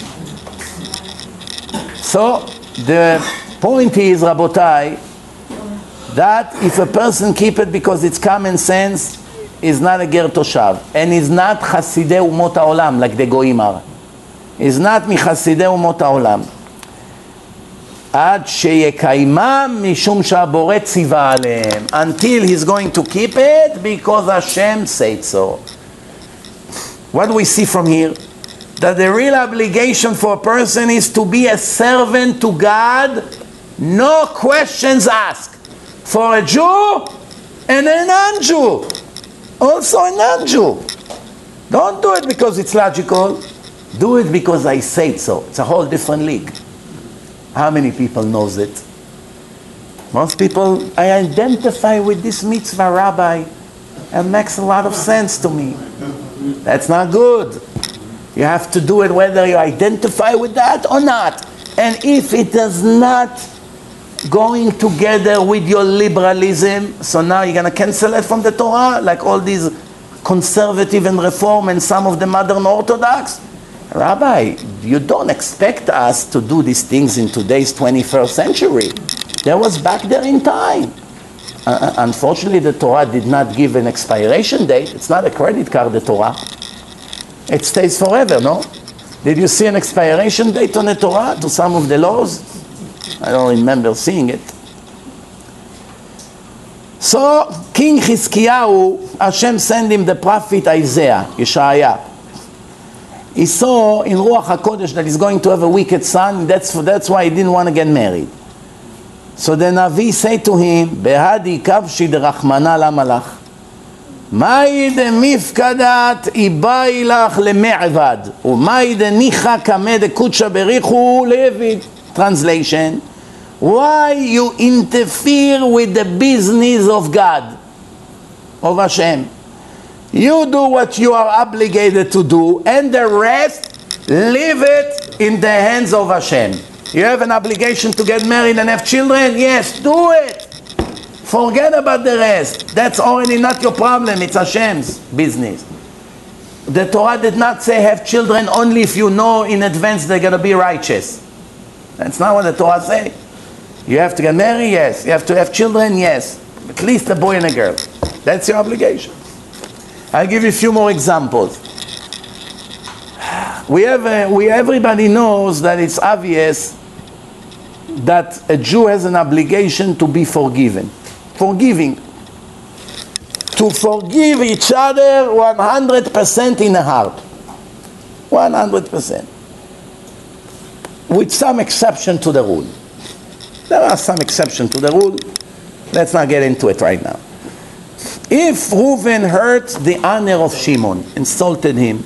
S1: So, the point is, Rabotai, that if a person keep it because it's common sense, is not a ger toshav, and is not chasidei umot haolam, like the goyim are. Is not mi chasidei umot haolam. Ad sheyekaimam mishum shehabore tziva alehem. Until he's going to keep it because Hashem said so. What do we see from here? That the real obligation for a person is to be a servant to God, no questions asked. For a Jew and a non-Jew. Also a non-Jew. Don't do it because it's logical. Do it because I say so. It's a whole different league. How many people knows it? Most people, I identify with this mitzvah, Rabbi. It makes a lot of sense to me. That's not good. You have to do it whether you identify with that or not. And if it does not going together with your liberalism, so now you're going to cancel it from the Torah, like all these conservative and reform and some of the modern Orthodox. Rabbi, you don't expect us to do these things in today's 21st century. That was back there in time. Unfortunately, the Torah did not give an expiration date. It's not a credit card, the Torah. It stays forever, no? Did you see an expiration date on the Torah to some of the laws? I don't remember seeing it. So, King Chizkiyahu, Hashem sent him the prophet Isaiah, Yeshaya. He saw in Ruach HaKodesh that he's going to have a wicked son. That's why he didn't want to get married. So the Navi said to him, Behadi kavshi derachmana lamalach. Mai de mifkadat ibai lach leme'avad. Umai de nicha kameh de kutsha berichu levid. Translation. Why you interfere with the business of God, of Hashem? You do what you are obligated to do, and the rest, leave it in the hands of Hashem. You have an obligation to get married and have children? Yes, do it. Forget about the rest. That's already not your problem. It's Hashem's business. The Torah did not say have children only if you know in advance they're going to be righteous. That's not what the Torah says. You have to get married? Yes. You have to have children? Yes. At least a boy and a girl. That's your obligation. I'll give you a few more examples. Everybody knows that it's obvious that a Jew has an obligation to be forgiven. Forgiving. To forgive each other 100% in the heart. 100%. With some exception to the rule. There are some exceptions to the rule. Let's not get into it right now. If Reuven hurt the honor of Shimon, insulted him,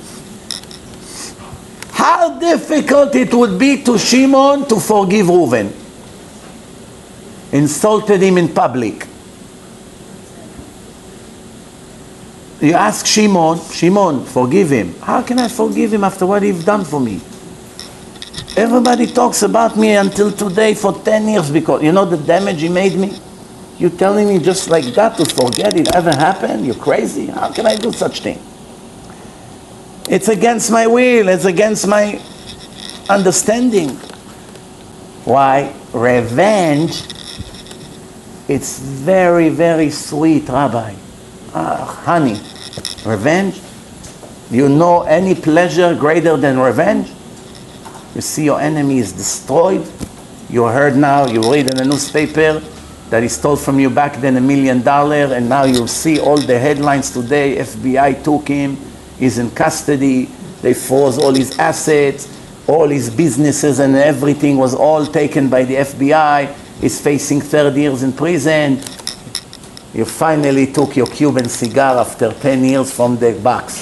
S1: how difficult it would be to Shimon to forgive Reuven. Insulted him in public. You ask Shimon, forgive him. How can I forgive him after what he's done for me? Everybody talks about me until today for 10 years because, you know the damage he made me? You're telling me just like that to forget it ever happened? You're crazy. How can I do such thing? It's against my will. It's against my understanding. Why? Revenge, it's very, very sweet, Rabbi. Honey, revenge? You know any pleasure greater than revenge? You see your enemy is destroyed. You heard now, you read in the newspaper that he stole from you back then $1 million, and now you see all the headlines today. FBI took him, he's in custody, they froze all his assets, all his businesses and everything was all taken by the FBI. He's facing 30 years in prison. You finally took your Cuban cigar after 10 years from the box.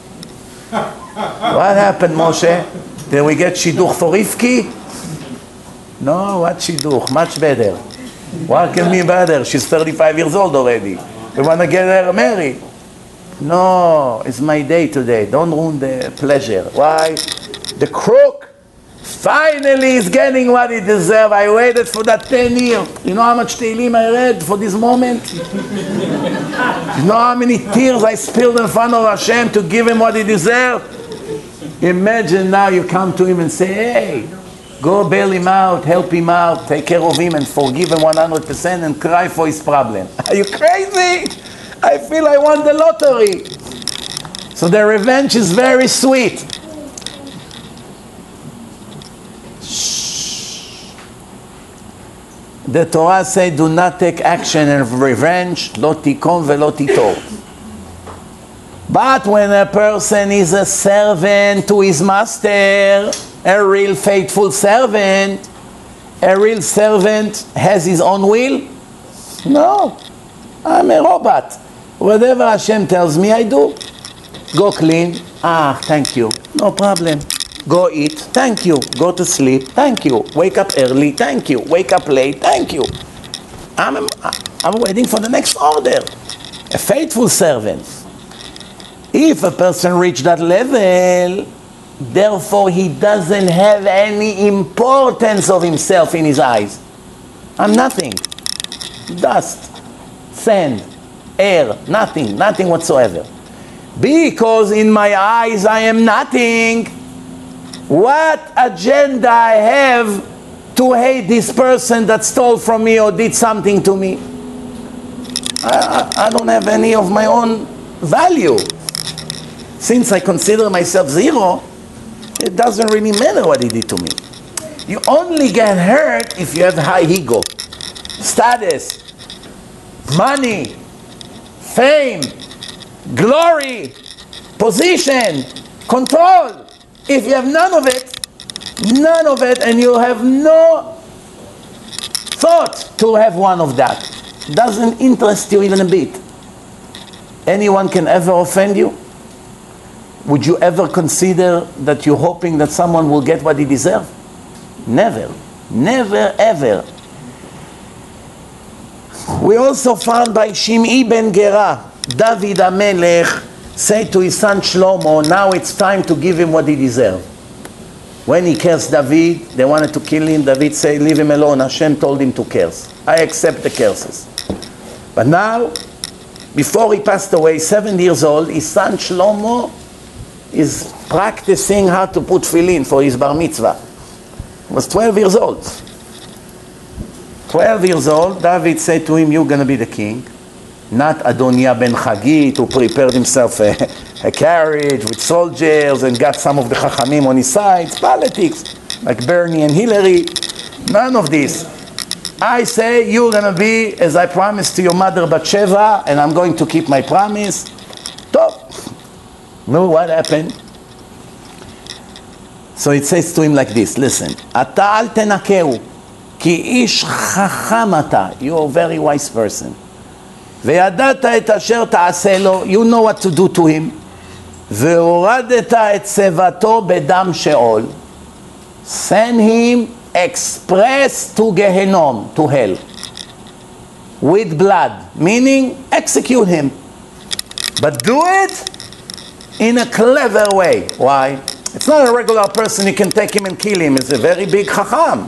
S1: What happened, Moshe? Did we get shidduch for Rivki? No, what shidduch? Much better. What can be better? She's 35 years old already. We want to get her married. No, it's my day today. Don't ruin the pleasure. Why? The crook finally is getting what he deserves. I waited for that 10 years. You know how much Tehillim I read for this moment? You know how many tears I spilled in front of Hashem to give him what he deserved? Imagine now you come to him and say, hey, go bail him out, help him out, take care of him and forgive him 100% and cry for his problem. Are you crazy? I feel I won the lottery. So the revenge is very sweet. Shh. The Torah says, do not take action of revenge, lo tikon velo titor. But when a person is a servant to his master, a real faithful servant, a real servant has his own will? No. I'm a robot. Whatever Hashem tells me, I do. Go clean. Thank you. No problem. Go eat. Thank you. Go to sleep. Thank you. Wake up early. Thank you. Wake up late. Thank you. I'm waiting for the next order. A faithful servant. If a person reached that level, therefore he doesn't have any importance of himself in his eyes. I'm nothing. Dust, sand, air, nothing whatsoever. Because in my eyes I am nothing. What agenda I have to hate this person that stole from me or did something to me? I don't have any of my own value. Since I consider myself zero, it doesn't really matter what he did to me. You only get hurt if you have high ego, status, money, fame, glory, position, control. If you have none of it, and you have no thought to have one of that, doesn't interest you even a bit. Anyone can ever offend you? Would you ever consider that you're hoping that someone will get what he deserves? Never. Never, ever. We also found by Shim'i ben Gera, David HaMelech said to his son Shlomo, now it's time to give him what he deserves. When he cursed David, they wanted to kill him. David said, leave him alone. Hashem told him to curse. I accept the curses. But now, before he passed away, 7 years old, his son Shlomo is practicing how to put tefillin for his bar mitzvah. He was 12 years old. 12 years old, David said to him, you're going to be the king. Not Adoniah ben Chagit, who prepared himself a carriage with soldiers and got some of the Chachamim on his side. It's politics, like Bernie and Hillary. None of this. I say you're going to be, as I promised to your mother Bathsheba, and I'm going to keep my promise. Top. No, what happened? So it says to him like this, listen, Ata al tenakeu, ki ish chacham ata, you're a very wise person. Ve'yadata et asher ta'aseh lo, you know what to do to him. Ve'oradeta et sevato bedam sheol, send him express to Gehenom, to hell, with blood, meaning execute him. But do it in a clever way. Why? It's not a regular person, you can take him and kill him. It's a very big chacham.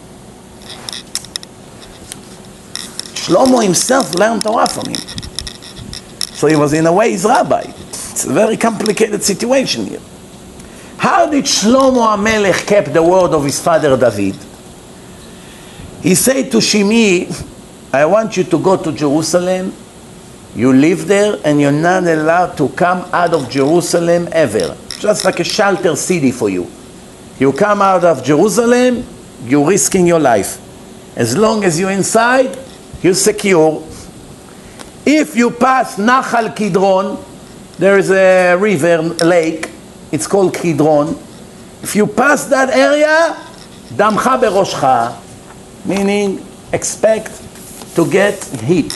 S1: Shlomo himself learned Torah from him. So he was in a way his rabbi. It's a very complicated situation here. How did Shlomo HaMelech keep the word of his father David? He said to Shimei, I want you to go to Jerusalem. You live there and you're not allowed to come out of Jerusalem ever. Just like a shelter city for you. You come out of Jerusalem, you're risking your life. As long as you're inside, you're secure. If you pass Nachal Kidron, there is a river, a lake, it's called Kidron. If you pass that area, Damcha beroshcha, meaning expect to get hit.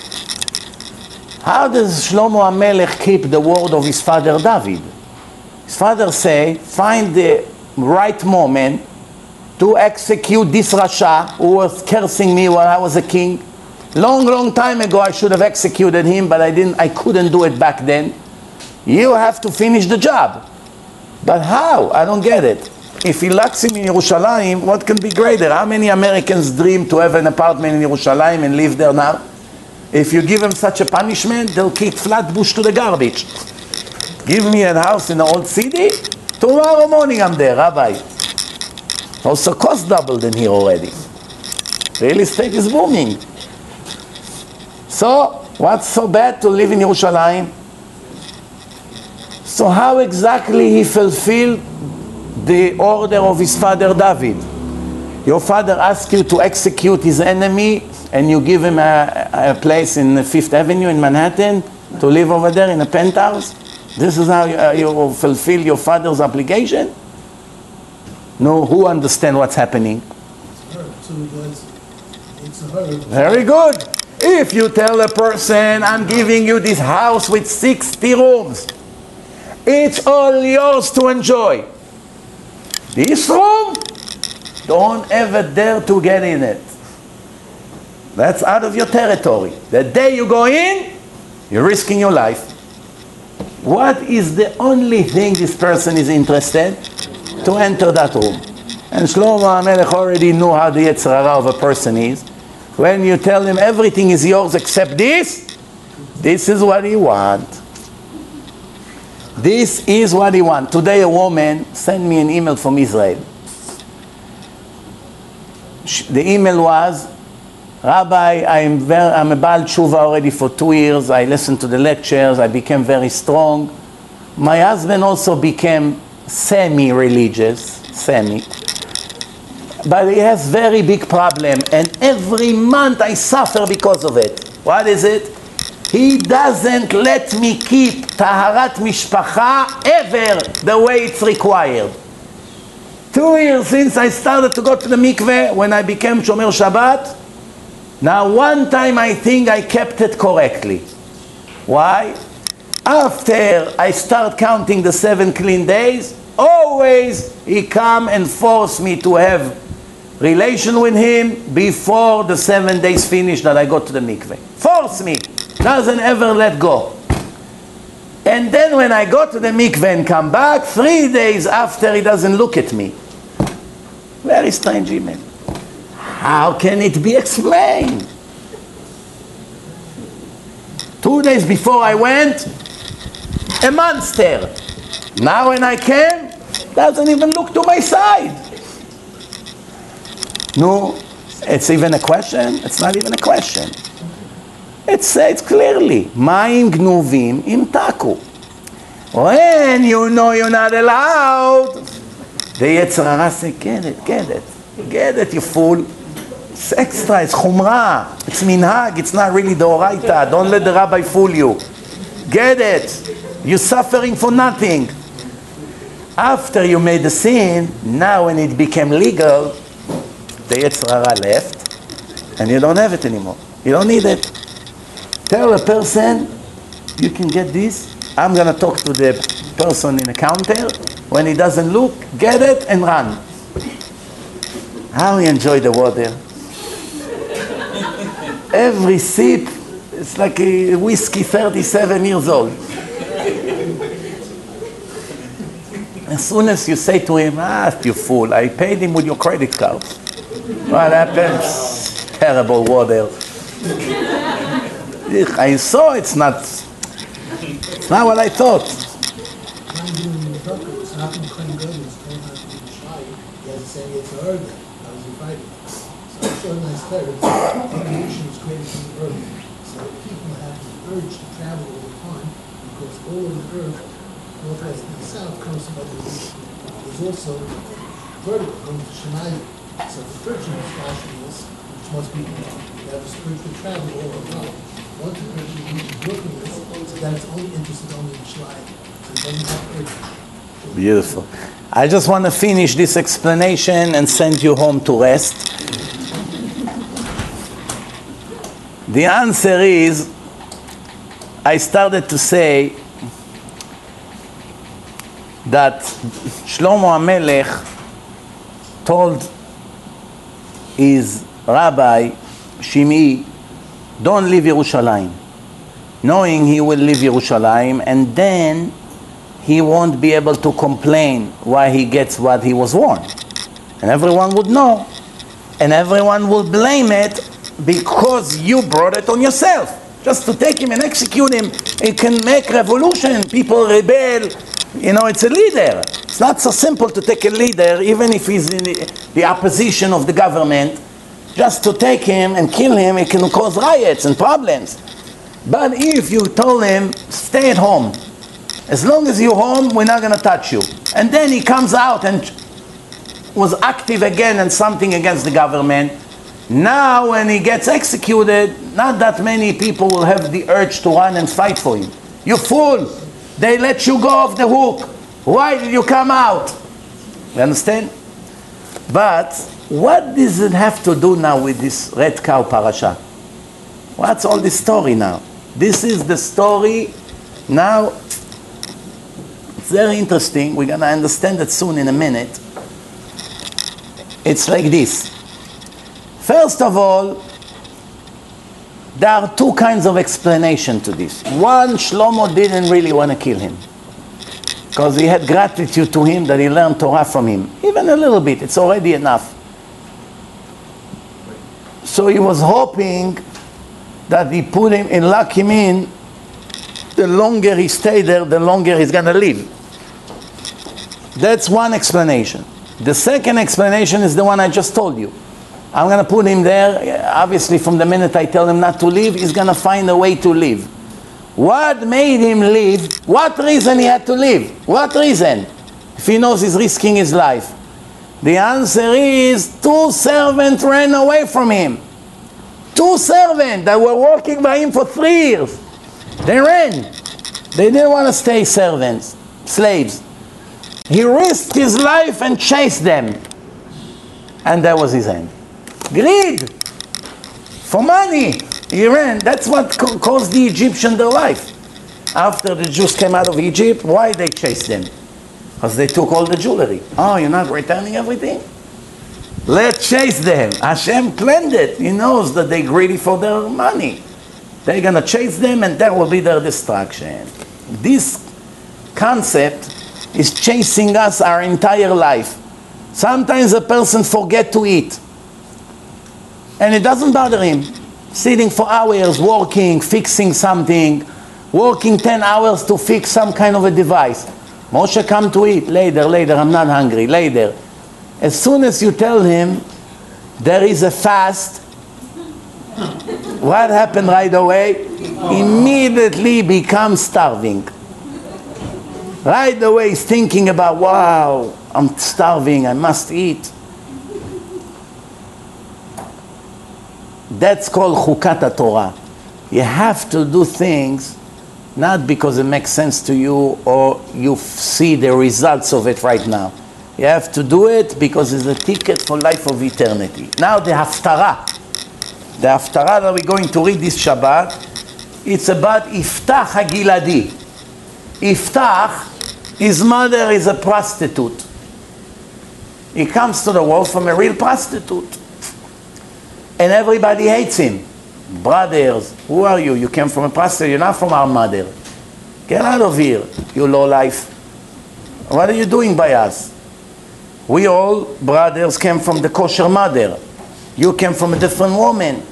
S1: How does Shlomo HaMelech keep the word of his father David? His father say, find the right moment to execute this Rasha who was cursing me while I was a king. Long time ago I should have executed him, but I couldn't do it back then. You have to finish the job. But how? I don't get it. If he locks him in Yerushalayim, what can be greater? How many Americans dream to have an apartment in Yerushalayim and live there now? If you give them such a punishment, they'll kick Flatbush to the garbage. Give me a house in the old city, tomorrow morning I'm there, Rabbi. Also cost doubled in here already. Real estate is booming. So, what's so bad to live in Yerushalayim? So how exactly he fulfilled the order of his father David? Your father asked you to execute his enemy, and you give him a place in 5th Avenue in Manhattan to live over there in a penthouse? This is how you fulfill your father's obligation? No, who understand what's happening? Very good. If you tell a person, I'm giving you this house with 60 rooms, it's all yours to enjoy. This room, don't ever dare to get in it. That's out of your territory. The day you go in, you're risking your life. What is the only thing this person is interested? To enter that room. And Shlomo HaMelech already knew how the Yetzer Hara of a person is. When you tell him everything is yours except this is what he wants. This is what he wants. Today a woman sent me an email from Israel. The email was, Rabbi, I'm a Baal Tshuva already for 2 years. I listened to the lectures. I became very strong. My husband also became semi-religious, but he has very big problem, and every month I suffer because of it. What is it? He doesn't let me keep Taharat Mishpacha ever the way it's required. 2 years since I started to go to the mikveh, when I became Shomer Shabbat, now one time I think I kept it correctly. Why? After I start counting the 7 clean days, always he come and force me to have relation with him before the 7 days finish that I go to the mikveh. Force me. Doesn't ever let go. And then when I go to the mikveh and come back, 3 days after he doesn't look at me. Very strange email. How can it be explained? 2 days before I went, a monster. Now when I came, doesn't even look to my side. No, it's even a question? It's not even a question. It says clearly, Mayim gnuvim im taku. When you know you're not allowed, the Yetzer Hara says, get it, you fool. It's extra, it's chumrah, it's minhag, it's not really the oraita. Don't let the rabbi fool you. Get it. You're suffering for nothing. After you made the sin, now when it became legal, the Yetzer Hara left, and you don't have it anymore. You don't need it. Tell a person, you can get this. I'm going to talk to the person in the counter. When he doesn't look, get it and run. How he enjoy the water. Every sip, it's like a whiskey 37 years old. As soon as you say to him, you fool, I paid him with your credit card. What happens? Terrible water. I saw it's not what I thought.
S4: Northwest and south comes from other regions. There's also vertical, going to Shemayim. So the spiritual is which must be that have spiritual travel all around. Once the person reaches wilderness, so that it's only interested only in Shemayim. So it doesn't have urge.
S1: Beautiful. I just want to finish this explanation and send you home to rest. The answer is, I started to say that Shlomo HaMelech told his rabbi Shimei, don't leave Yerushalayim, knowing he will leave Yerushalayim, and then he won't be able to complain why he gets what he was warned. And everyone would know, and everyone will blame it because you brought it on yourself. Just to take him and execute him, it can make revolution, people rebel. You know, it's a leader. It's not so simple to take a leader, even if he's in the opposition of the government. Just to take him and kill him, it can cause riots and problems. But if you told him, stay at home. As long as you're home, we're not going to touch you. And then he comes out and was active again and something against the government. Now when he gets executed, not that many people will have the urge to run and fight for him. You fool! They let you go off the hook. Why did you come out? You understand? But what does it have to do now with this red cow parasha? What's all this story now? This is the story now. It's very interesting. We're going to understand it soon in a minute. It's like this. First of all, there are two kinds of explanation to this. One, Shlomo didn't really want to kill him, because he had gratitude to him that he learned Torah from him. Even a little bit, it's already enough. So he was hoping that he put him and lock him in the longer he stays there, the longer he's going to live. That's one explanation. The second explanation is the one I just told you. I'm going to put him there. Obviously, from the minute I tell him not to leave, he's going to find a way to live. What made him leave? What reason he had to leave? What reason? If he knows he's risking his life. The answer is 2 servants ran away from him. 2 servants that were working by him for 3 years. They ran. They didn't want to stay servants, slaves. He risked his life and chased them. And that was his end. Greed. For money. He ran. That's what caused the Egyptians their life. After the Jews came out of Egypt, why they chased them? Because they took all the jewelry. Oh, you're not returning everything? Let's chase them. Hashem planned it. He knows that they're greedy for their money. They're going to chase them and that will be their destruction. This concept is chasing us our entire life. Sometimes a person forgets to eat. And it doesn't bother him. Sitting for hours, working, fixing something, working 10 hours to fix some kind of a device. Moshe, come to eat. Later, I'm not hungry. Later. As soon as you tell him there is a fast, what happened right away? Immediately becomes starving. Right away he's thinking about, wow, I'm starving, I must eat. That's called Chukat Torah. You have to do things not because it makes sense to you or you see the results of it right now. You have to do it because it's a ticket for life of eternity. Now the Haftarah. The Haftarah that we're going to read this Shabbat, it's about Iftach HaGiladi. Iftach, his mother is a prostitute. He comes to the world from a real prostitute. And everybody hates him. Brothers, who are you? You came from a prostitute, you're not from our mother. Get out of here, you lowlife. What are you doing by us? We all, brothers, came from the kosher mother. You came from a different woman.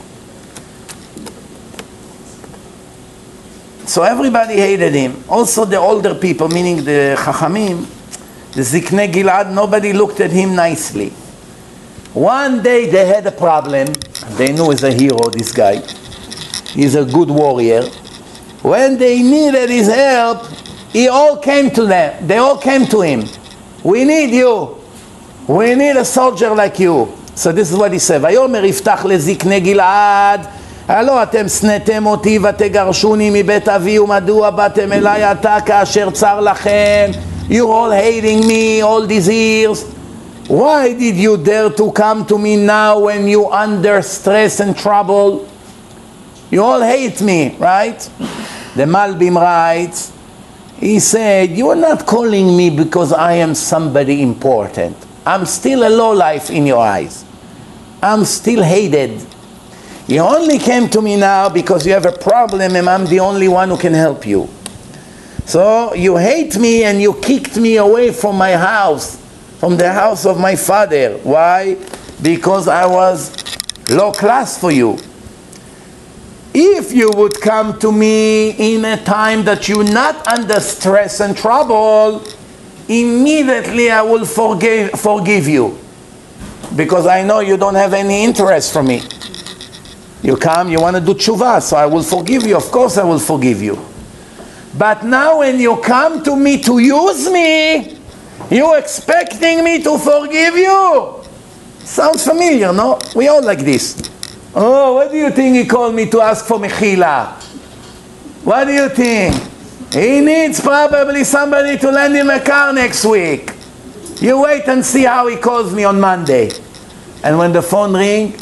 S1: So everybody hated him. Also the older people, meaning the Chachamim, the Ziknei Gilad, nobody looked at him nicely. One day they had a problem. They knew he's a hero, this guy. He's a good warrior. When they needed his help, he all came to them. They all came to him. We need you. We need a soldier like you. So this is what he said. ויאמר יפתח לזקני גלעד, הלא אתם שנאתם אותי ותגרשוני מבית אבי ומדוע באתם אליי עתה כאשר צר לכם. You're all hating me all these years. Why did you dare to come to me now when you're under stress and trouble? You all hate me, right? The Malbim writes, he said, you are not calling me because I am somebody important. I'm still a lowlife in your eyes. I'm still hated. You only came to me now because you have a problem and I'm the only one who can help you. So you hate me and you kicked me away from my house, from the house of my father. Why? Because I was low class for you. If you would come to me in a time that you're not under stress and trouble, immediately I will forgive you. Because I know you don't have any interest from me. You come, you want to do tshuva, so I will forgive you. Of course I will forgive you. But now when you come to me to use me, you're expecting me to forgive you. Sounds familiar, no? We all like this. Oh, what do you think he called me to ask for mechila? What do you think? He needs probably somebody to lend him a car next week. You wait and see how he calls me on Monday. And when the phone rings,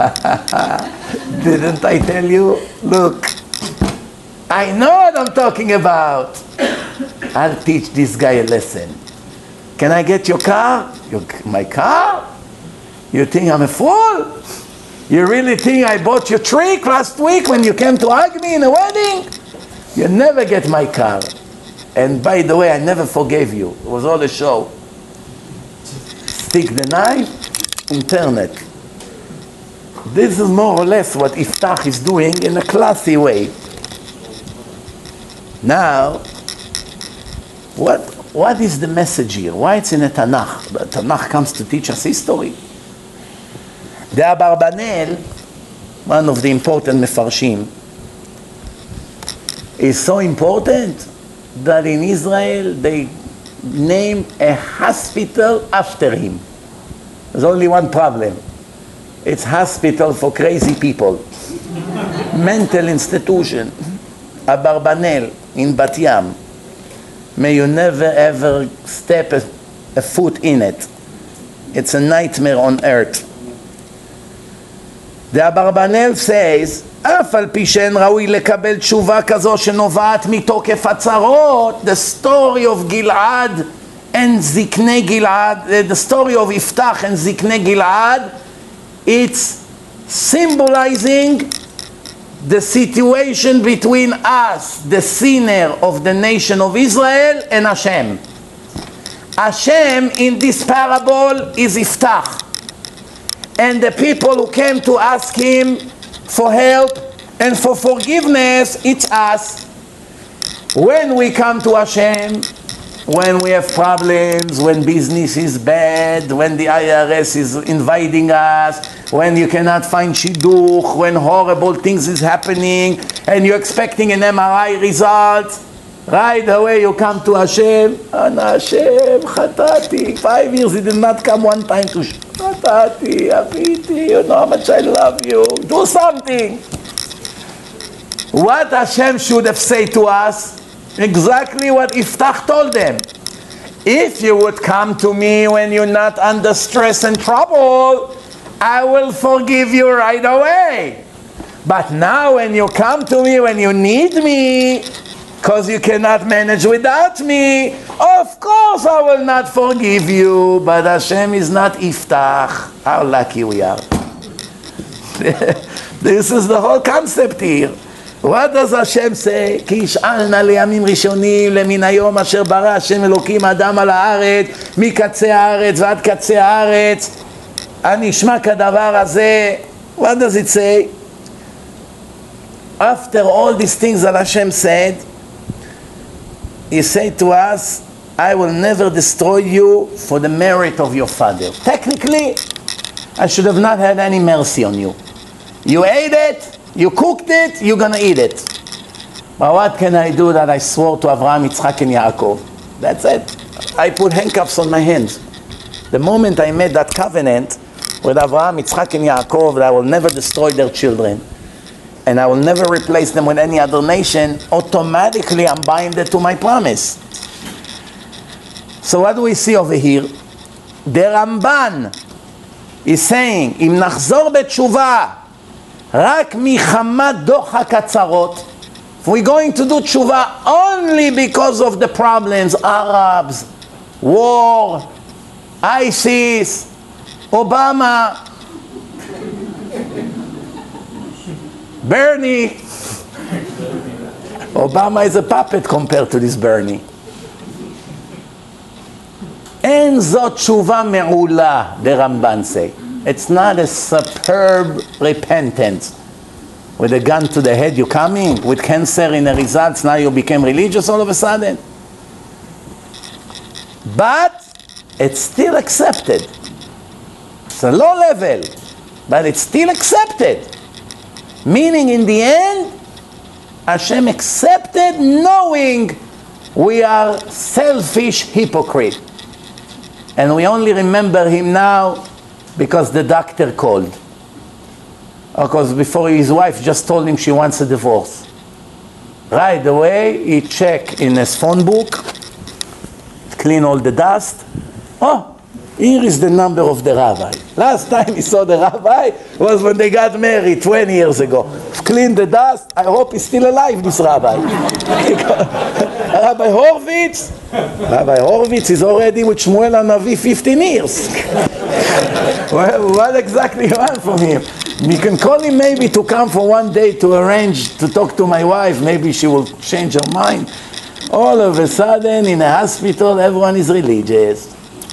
S1: didn't I tell you? Look, I know what I'm talking about. I'll teach this guy a lesson. Can I get your car? My car? You think I'm a fool? You really think I bought your trick last week when you came to hug me in a wedding? You never get my car. And by the way, I never forgave you. It was all a show. Stick the knife and turn it. This is more or less what Iftach is doing in a classy way. Now, what is the message here? Why it's in the Tanakh? The Tanakh comes to teach us history. The Abarbanel, one of the important Mefarshim, is so important that in Israel they name a hospital after him. There's only one problem. It's hospital for crazy people. Mental institution. Abarbanel in Bat Yam. May you never ever step a foot in it. It's a nightmare on earth. The Abarbanel says, אף על פי שאין ראוי לקבל תשובה כזו שנובעת מתוקף הצרות, the story of Gilad and זקני גלעד, the story of יפתח and זקני גלעד, it's symbolizing the situation between us, the sinner of the nation of Israel, and Hashem. Hashem in this parable is Yiftach. And the people who came to ask him for help and for forgiveness, it's us. When we come to Hashem, when we have problems, when business is bad, when the IRS is invading us, when you cannot find shidduch, when horrible things is happening, and you're expecting an MRI result, right away you come to Hashem, and Hashem, chatati, 5 years he did not come one time to chatati, aviti, you know how much I love you, do something. What Hashem should have said to us? Exactly what Yiftach told them. If you would come to me when you're not under stress and trouble, I will forgive you right away. But now when you come to me when you need me, because you cannot manage without me, of course I will not forgive you. But Hashem is not Yiftach. How lucky we are. This is the whole concept here. What does Hashem say? כי ישאלנה לימים ראשונים למן היום אשר ברא השם אלוקים אדם על הארץ מקצה הארץ ועד קצה הארץ הנשמע כדבר הזה. What does it say? After all these things that Hashem said, He said to us, I will never destroy you for the merit of your father. Technically, I should have not had any mercy on you. You ate it, you cooked it, you're going to eat it. But what can I do that I swore to Avraham, Yitzchak, and Yaakov? That's it. I put handcuffs on my hands. The moment I made that covenant with Avraham, Yitzchak, and Yaakov that I will never destroy their children and I will never replace them with any other nation, automatically I'm binded to my promise. So what do we see over here? The Ramban is saying, אם נחזור בתשובה רק מחמת דוחק הצרות, if we're going to do tshuva only because of the problems, Arabs, war, ISIS, Obama, Bernie. Obama is a puppet compared to this Bernie. אין זאת תשובה מעולה, the Ramban say. It's not a superb repentance. With a gun to the head you coming, with cancer in the results, now you became religious all of a sudden. But it's still accepted. It's a low level, but it's still accepted. Meaning in the end, Hashem accepted knowing we are selfish hypocrite. And we only remember him now because the doctor called. Because before his wife just told him she wants a divorce. Right away, he checked in his phone book, clean all the dust. Oh, here is the number of the rabbi. Last time he saw the rabbi was when they got married 20 years ago. Clean the dust. I hope he's still alive, this rabbi. Rabbi Horvitz is already with Shmuel HaNavi 15 years. Well, what exactly you want from him? You can call him maybe to come for one day to arrange to talk to my wife. Maybe she will change her mind. All of a sudden, in a hospital, everyone is religious.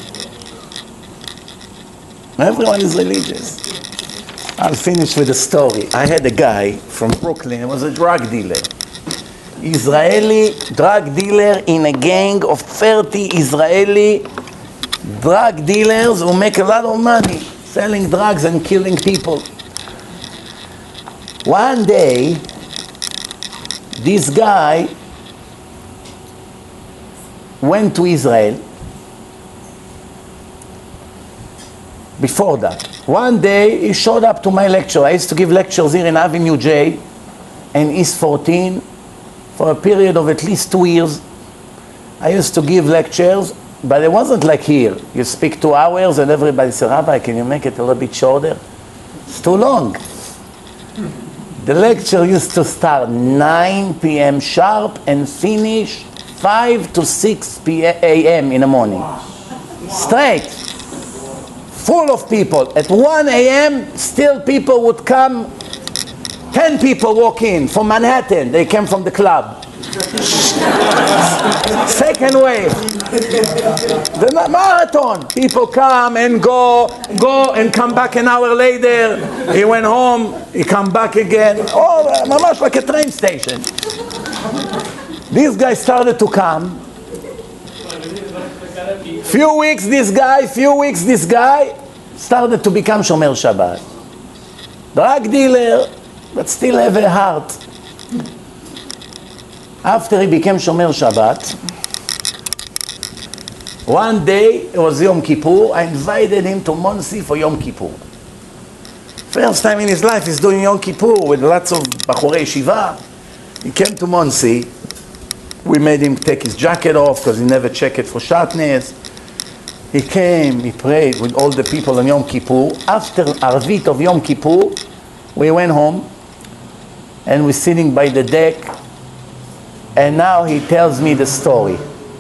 S1: Everyone is religious. I'll finish with a story. I had a guy from Brooklyn. He was a drug dealer. Israeli drug dealer in a gang of 30 Israeli drug dealers who make a lot of money selling drugs and killing people. One day, this guy went to Israel. Before that, one day he showed up to my lecture. I used to give lectures here in Avenue J and East 14 for a period of at least 2 years. I used to give lectures, but it wasn't like here. You speak 2 hours and everybody says, Rabbi, can you make it a little bit shorter? It's too long. The lecture used to start 9 p.m. sharp and finish 5 to 6 a.m. in the morning. Straight. Full of people. At 1 a.m., still people would come. 10 people walk in from Manhattan. They came from the club. Second wave. The marathon. People come and go and come back an hour later. He went home, he come back again. Oh, mamash like a train station. These guys started to come. Few weeks this guy started to become Shomer Shabbat. Drug dealer, but still have a heart. After he became Shomer Shabbat, one day, it was Yom Kippur, I invited him to Monsey for Yom Kippur. First time in his life he's doing Yom Kippur with lots of Bachorei Yeshiva. He came to Monsey. We made him take his jacket off because he never checked it for shatnez. He came, he prayed with all the people on Yom Kippur. After Arvit of Yom Kippur, we went home and we're sitting by the deck, and now he tells me the story.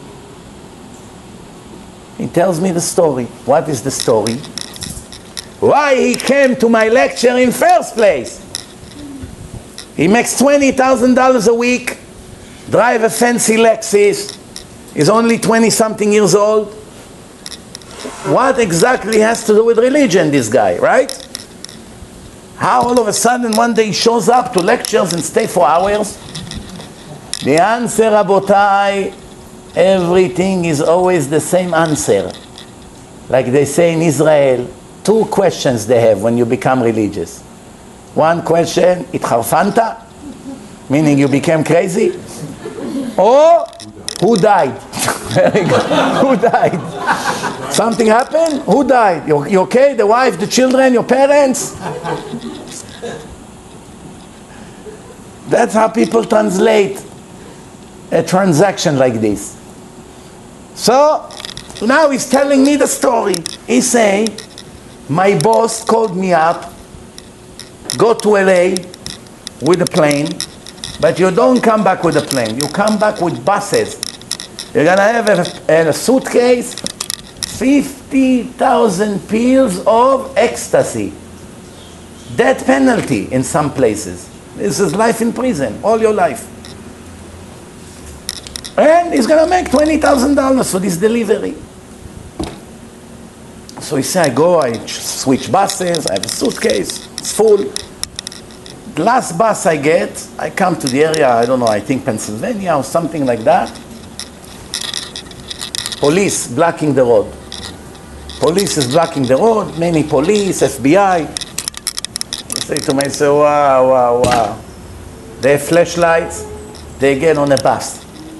S1: He tells me the story. What is the story? Why he came to my lecture in first place. He makes $20,000 a week, drive a fancy Lexus, is only 20-something years old. What exactly has to do with religion, this guy, right? How all of a sudden one day he shows up to lectures and stay for hours? The answer, Rabotai, everything is always the same answer. Like they say in Israel, 2 questions they have when you become religious. One question, itcharfanta, meaning you became crazy, or who died? Very good. Who died? Something happened? Who died? You okay? The wife, the children, your parents? That's how people translate a transaction like this. So now he's telling me the story. He say, my boss called me up, go to LA with a plane, but you don't come back with a plane. You come back with buses. You're gonna have a suitcase, 50,000 pills of ecstasy. Death penalty in some places. This is life in prison, all your life. And he's gonna make $20,000 for this delivery. So he said, I go, I switch buses, I have a suitcase, it's full. The last bus I get, I come to the area, I don't know, I think Pennsylvania or something like that. Police blocking the road. Police is blocking the road, many police, FBI. I say to myself, wow. They have flashlights, they get on a bus.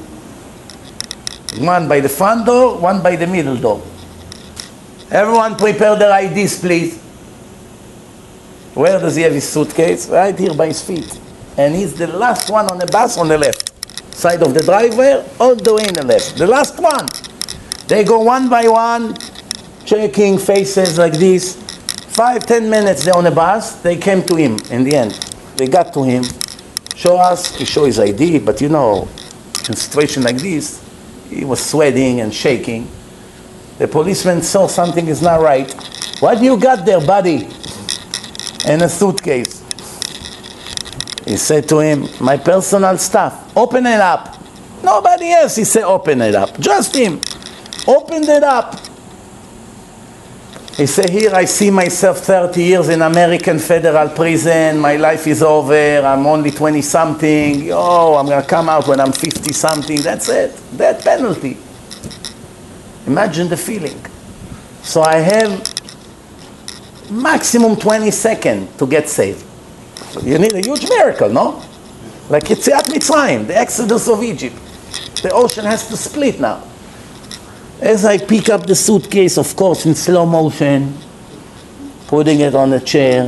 S1: One by the front door, one by the middle door. Everyone prepare their IDs, please. Where does he have his suitcase? Right here by his feet. And he's the last one on the bus on the left. Side of the driver, all the way in the left. The last one. They go one by one, checking faces like this. 5-10 minutes they're on the bus, they came to him in the end. They got to him, show us, he show his ID, but you know, in a situation like this, he was sweating and shaking. The policeman saw something is not right. What you got there, buddy? In a suitcase. He said to him, my personal stuff. Open it up. Nobody else, he said, open it up. Just him. Opened it up. He said, here I see myself 30 years in American federal prison. My life is over. I'm only 20-something. Oh, I'm going to come out when I'm 50-something. That's it. Death penalty. Imagine the feeling. So I have maximum 20 seconds to get saved. So you need a huge miracle, no? Like Yetziat Mitzrayim, the exodus of Egypt. The ocean has to split now. As I pick up the suitcase, of course, in slow motion, putting it on a chair,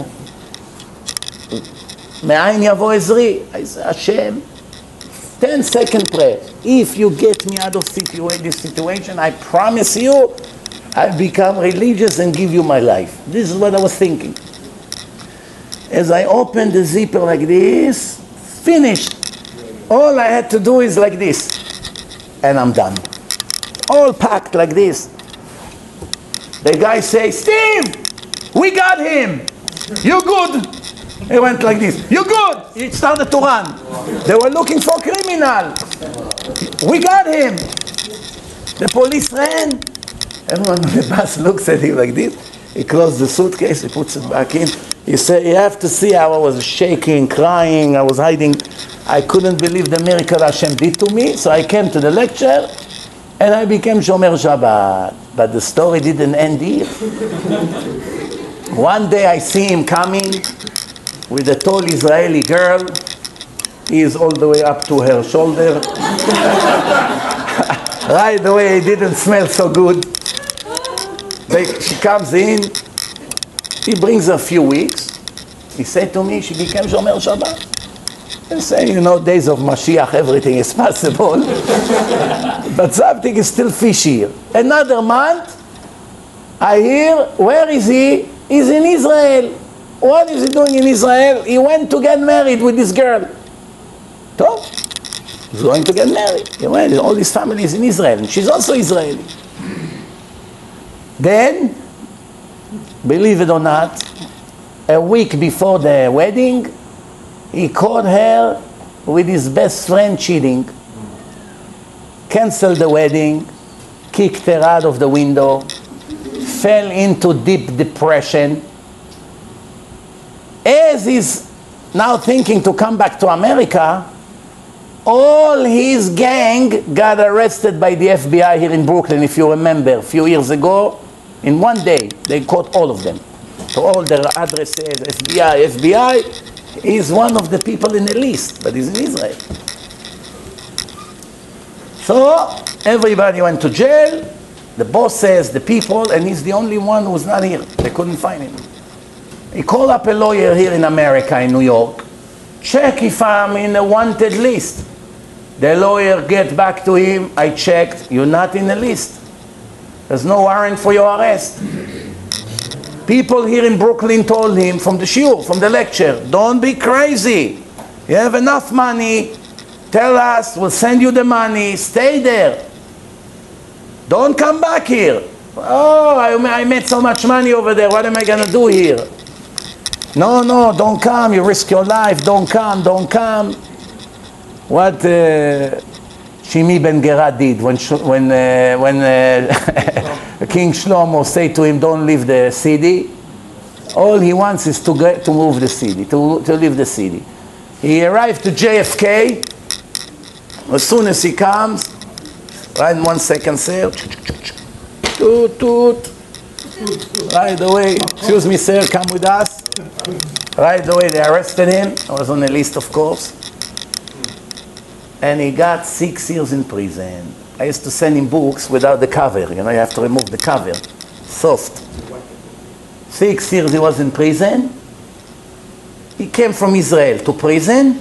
S1: Me'ayin yavo ezri. I say, Hashem, 10-second prayer. If you get me out of this situation, I promise you, I'll become religious and give you my life. This is what I was thinking. As I opened the zipper like this, finished. All I had to do is like this, and I'm done. All packed like this. The guy says, Steve, we got him. You good? He went like this. You good? He started to run. They were looking for a criminal. We got him. The police ran. Everyone on the bus looks at him like this. He closed the suitcase, he puts it back in. He said, you have to see how I was shaking, crying, I was hiding. I couldn't believe the miracle Hashem did to me, so I came to the lecture, and I became Shomer Shabbat. But the story didn't end here. One day I see him coming with a tall Israeli girl. He is all the way up to her shoulder. Right away, he didn't smell so good. She comes in, he brings her a few weeks. He said to me, she became Shomer Shabbat. They say, you know, days of Mashiach, everything is possible. But something is still fishy. Another month, I hear, where is he? He's in Israel. What is he doing in Israel? He went to get married with this girl. So, he's going to get married. He went, all his family is in Israel, and she's also Israeli. Then, believe it or not, a week before the wedding, he caught her with his best friend cheating, canceled the wedding, kicked her out of the window, fell into deep depression. As he's now thinking to come back to America, all his gang got arrested by the FBI here in Brooklyn, if you remember, a few years ago. In one day, they caught all of them. So all their addresses, FBI. He's one of the people in the list, but he's in Israel. So everybody went to jail, the bosses, the people, and he's the only one who's not here. They couldn't find him. He called up a lawyer here in America, in New York. Check if I'm in a wanted list. The lawyer get back to him. I checked. You're not in the list. There's no warrant for your arrest. People here in Brooklyn told him from the shiur, from the lecture, don't be crazy. You have enough money. Tell us, we'll send you the money. Stay there. Don't come back here. Oh, I made so much money over there. What am I going to do here? No, don't come. You risk your life. Don't come. What Shimi Ben Gera did when King Shlomo said to him, don't leave the city. All he wants is to move the city, to leave the city. He arrived to JFK. As soon as he comes, right, 1 second, sir. Toot, toot. Right away, excuse me, sir, come with us. Right away, they arrested him. I was on the list, of course. And he got 6 years in prison. I used to send him books without the cover. You know, you have to remove the cover. Soft. 6 years he was in prison. He came from Israel to prison.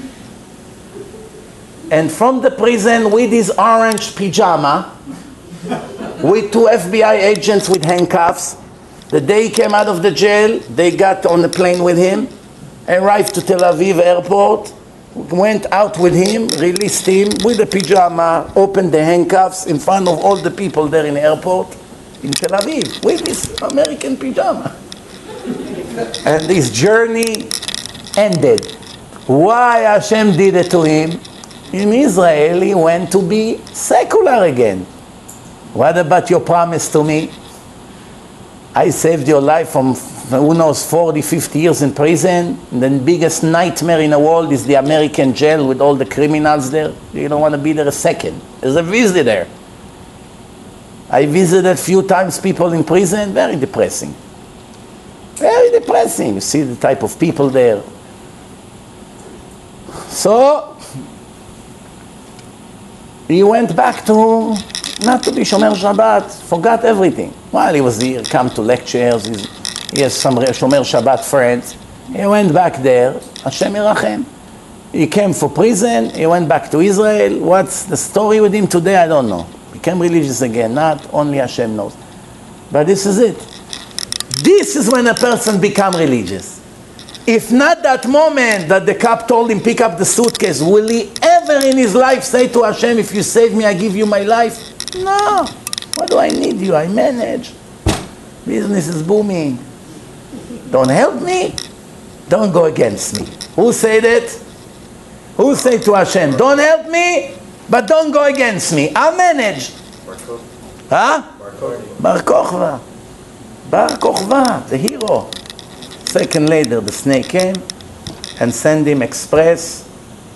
S1: And from the prison with his orange pajama, with 2 FBI agents with handcuffs. The day he came out of the jail, they got on the plane with him, arrived to Tel Aviv airport, went out with him, released him with the pajama, opened the handcuffs in front of all the people there in the airport in Tel Aviv with his American pajama. And this journey ended. Why Hashem did it to him? In Israel, he went to be secular again. What about your promise to me? I saved your life from, who knows, 40, 50 years in prison. And the biggest nightmare in the world is the American jail with all the criminals there. You don't want to be there a second. As a visitor, I visited a few times people in prison. Very depressing. Very depressing. You see the type of people there. So, he went back to, not to be Shomer Shabbat, forgot everything. While he was here, come to lectures, he has some Shomer Shabbat friends. He went back there, Hashem Yerachem. He came for prison, he went back to Israel. What's the story with him today? I don't know. Became religious again, not only Hashem knows. But this is it. This is when a person becomes religious. If not that moment that the cop told him, pick up the suitcase, will he ever in his life say to Hashem, if you save me, I give you my life? No. What do I need you? I manage. Business is booming. Don't help me. Don't go against me. Who said it? Who said to Hashem, don't help me, but don't go against me. I'll manage. Huh? Bar Kochva. Bar Kochva, the hero. Second later, the snake came and sent him express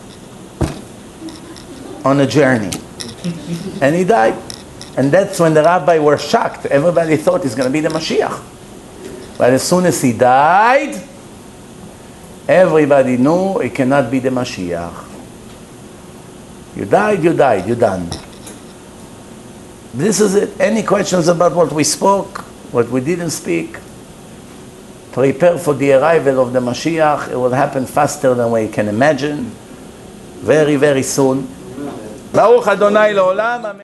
S1: on a journey. And he died. And that's when the rabbi were shocked. Everybody thought he's going to be the Mashiach. But as soon as he died, everybody knew he cannot be the Mashiach. You died, you're done. This is it. Any questions about what we spoke, what we didn't speak? Prepare for the arrival of the Mashiach. It will happen faster than we can imagine. Very, very soon. Baruch Adonai Le'olam.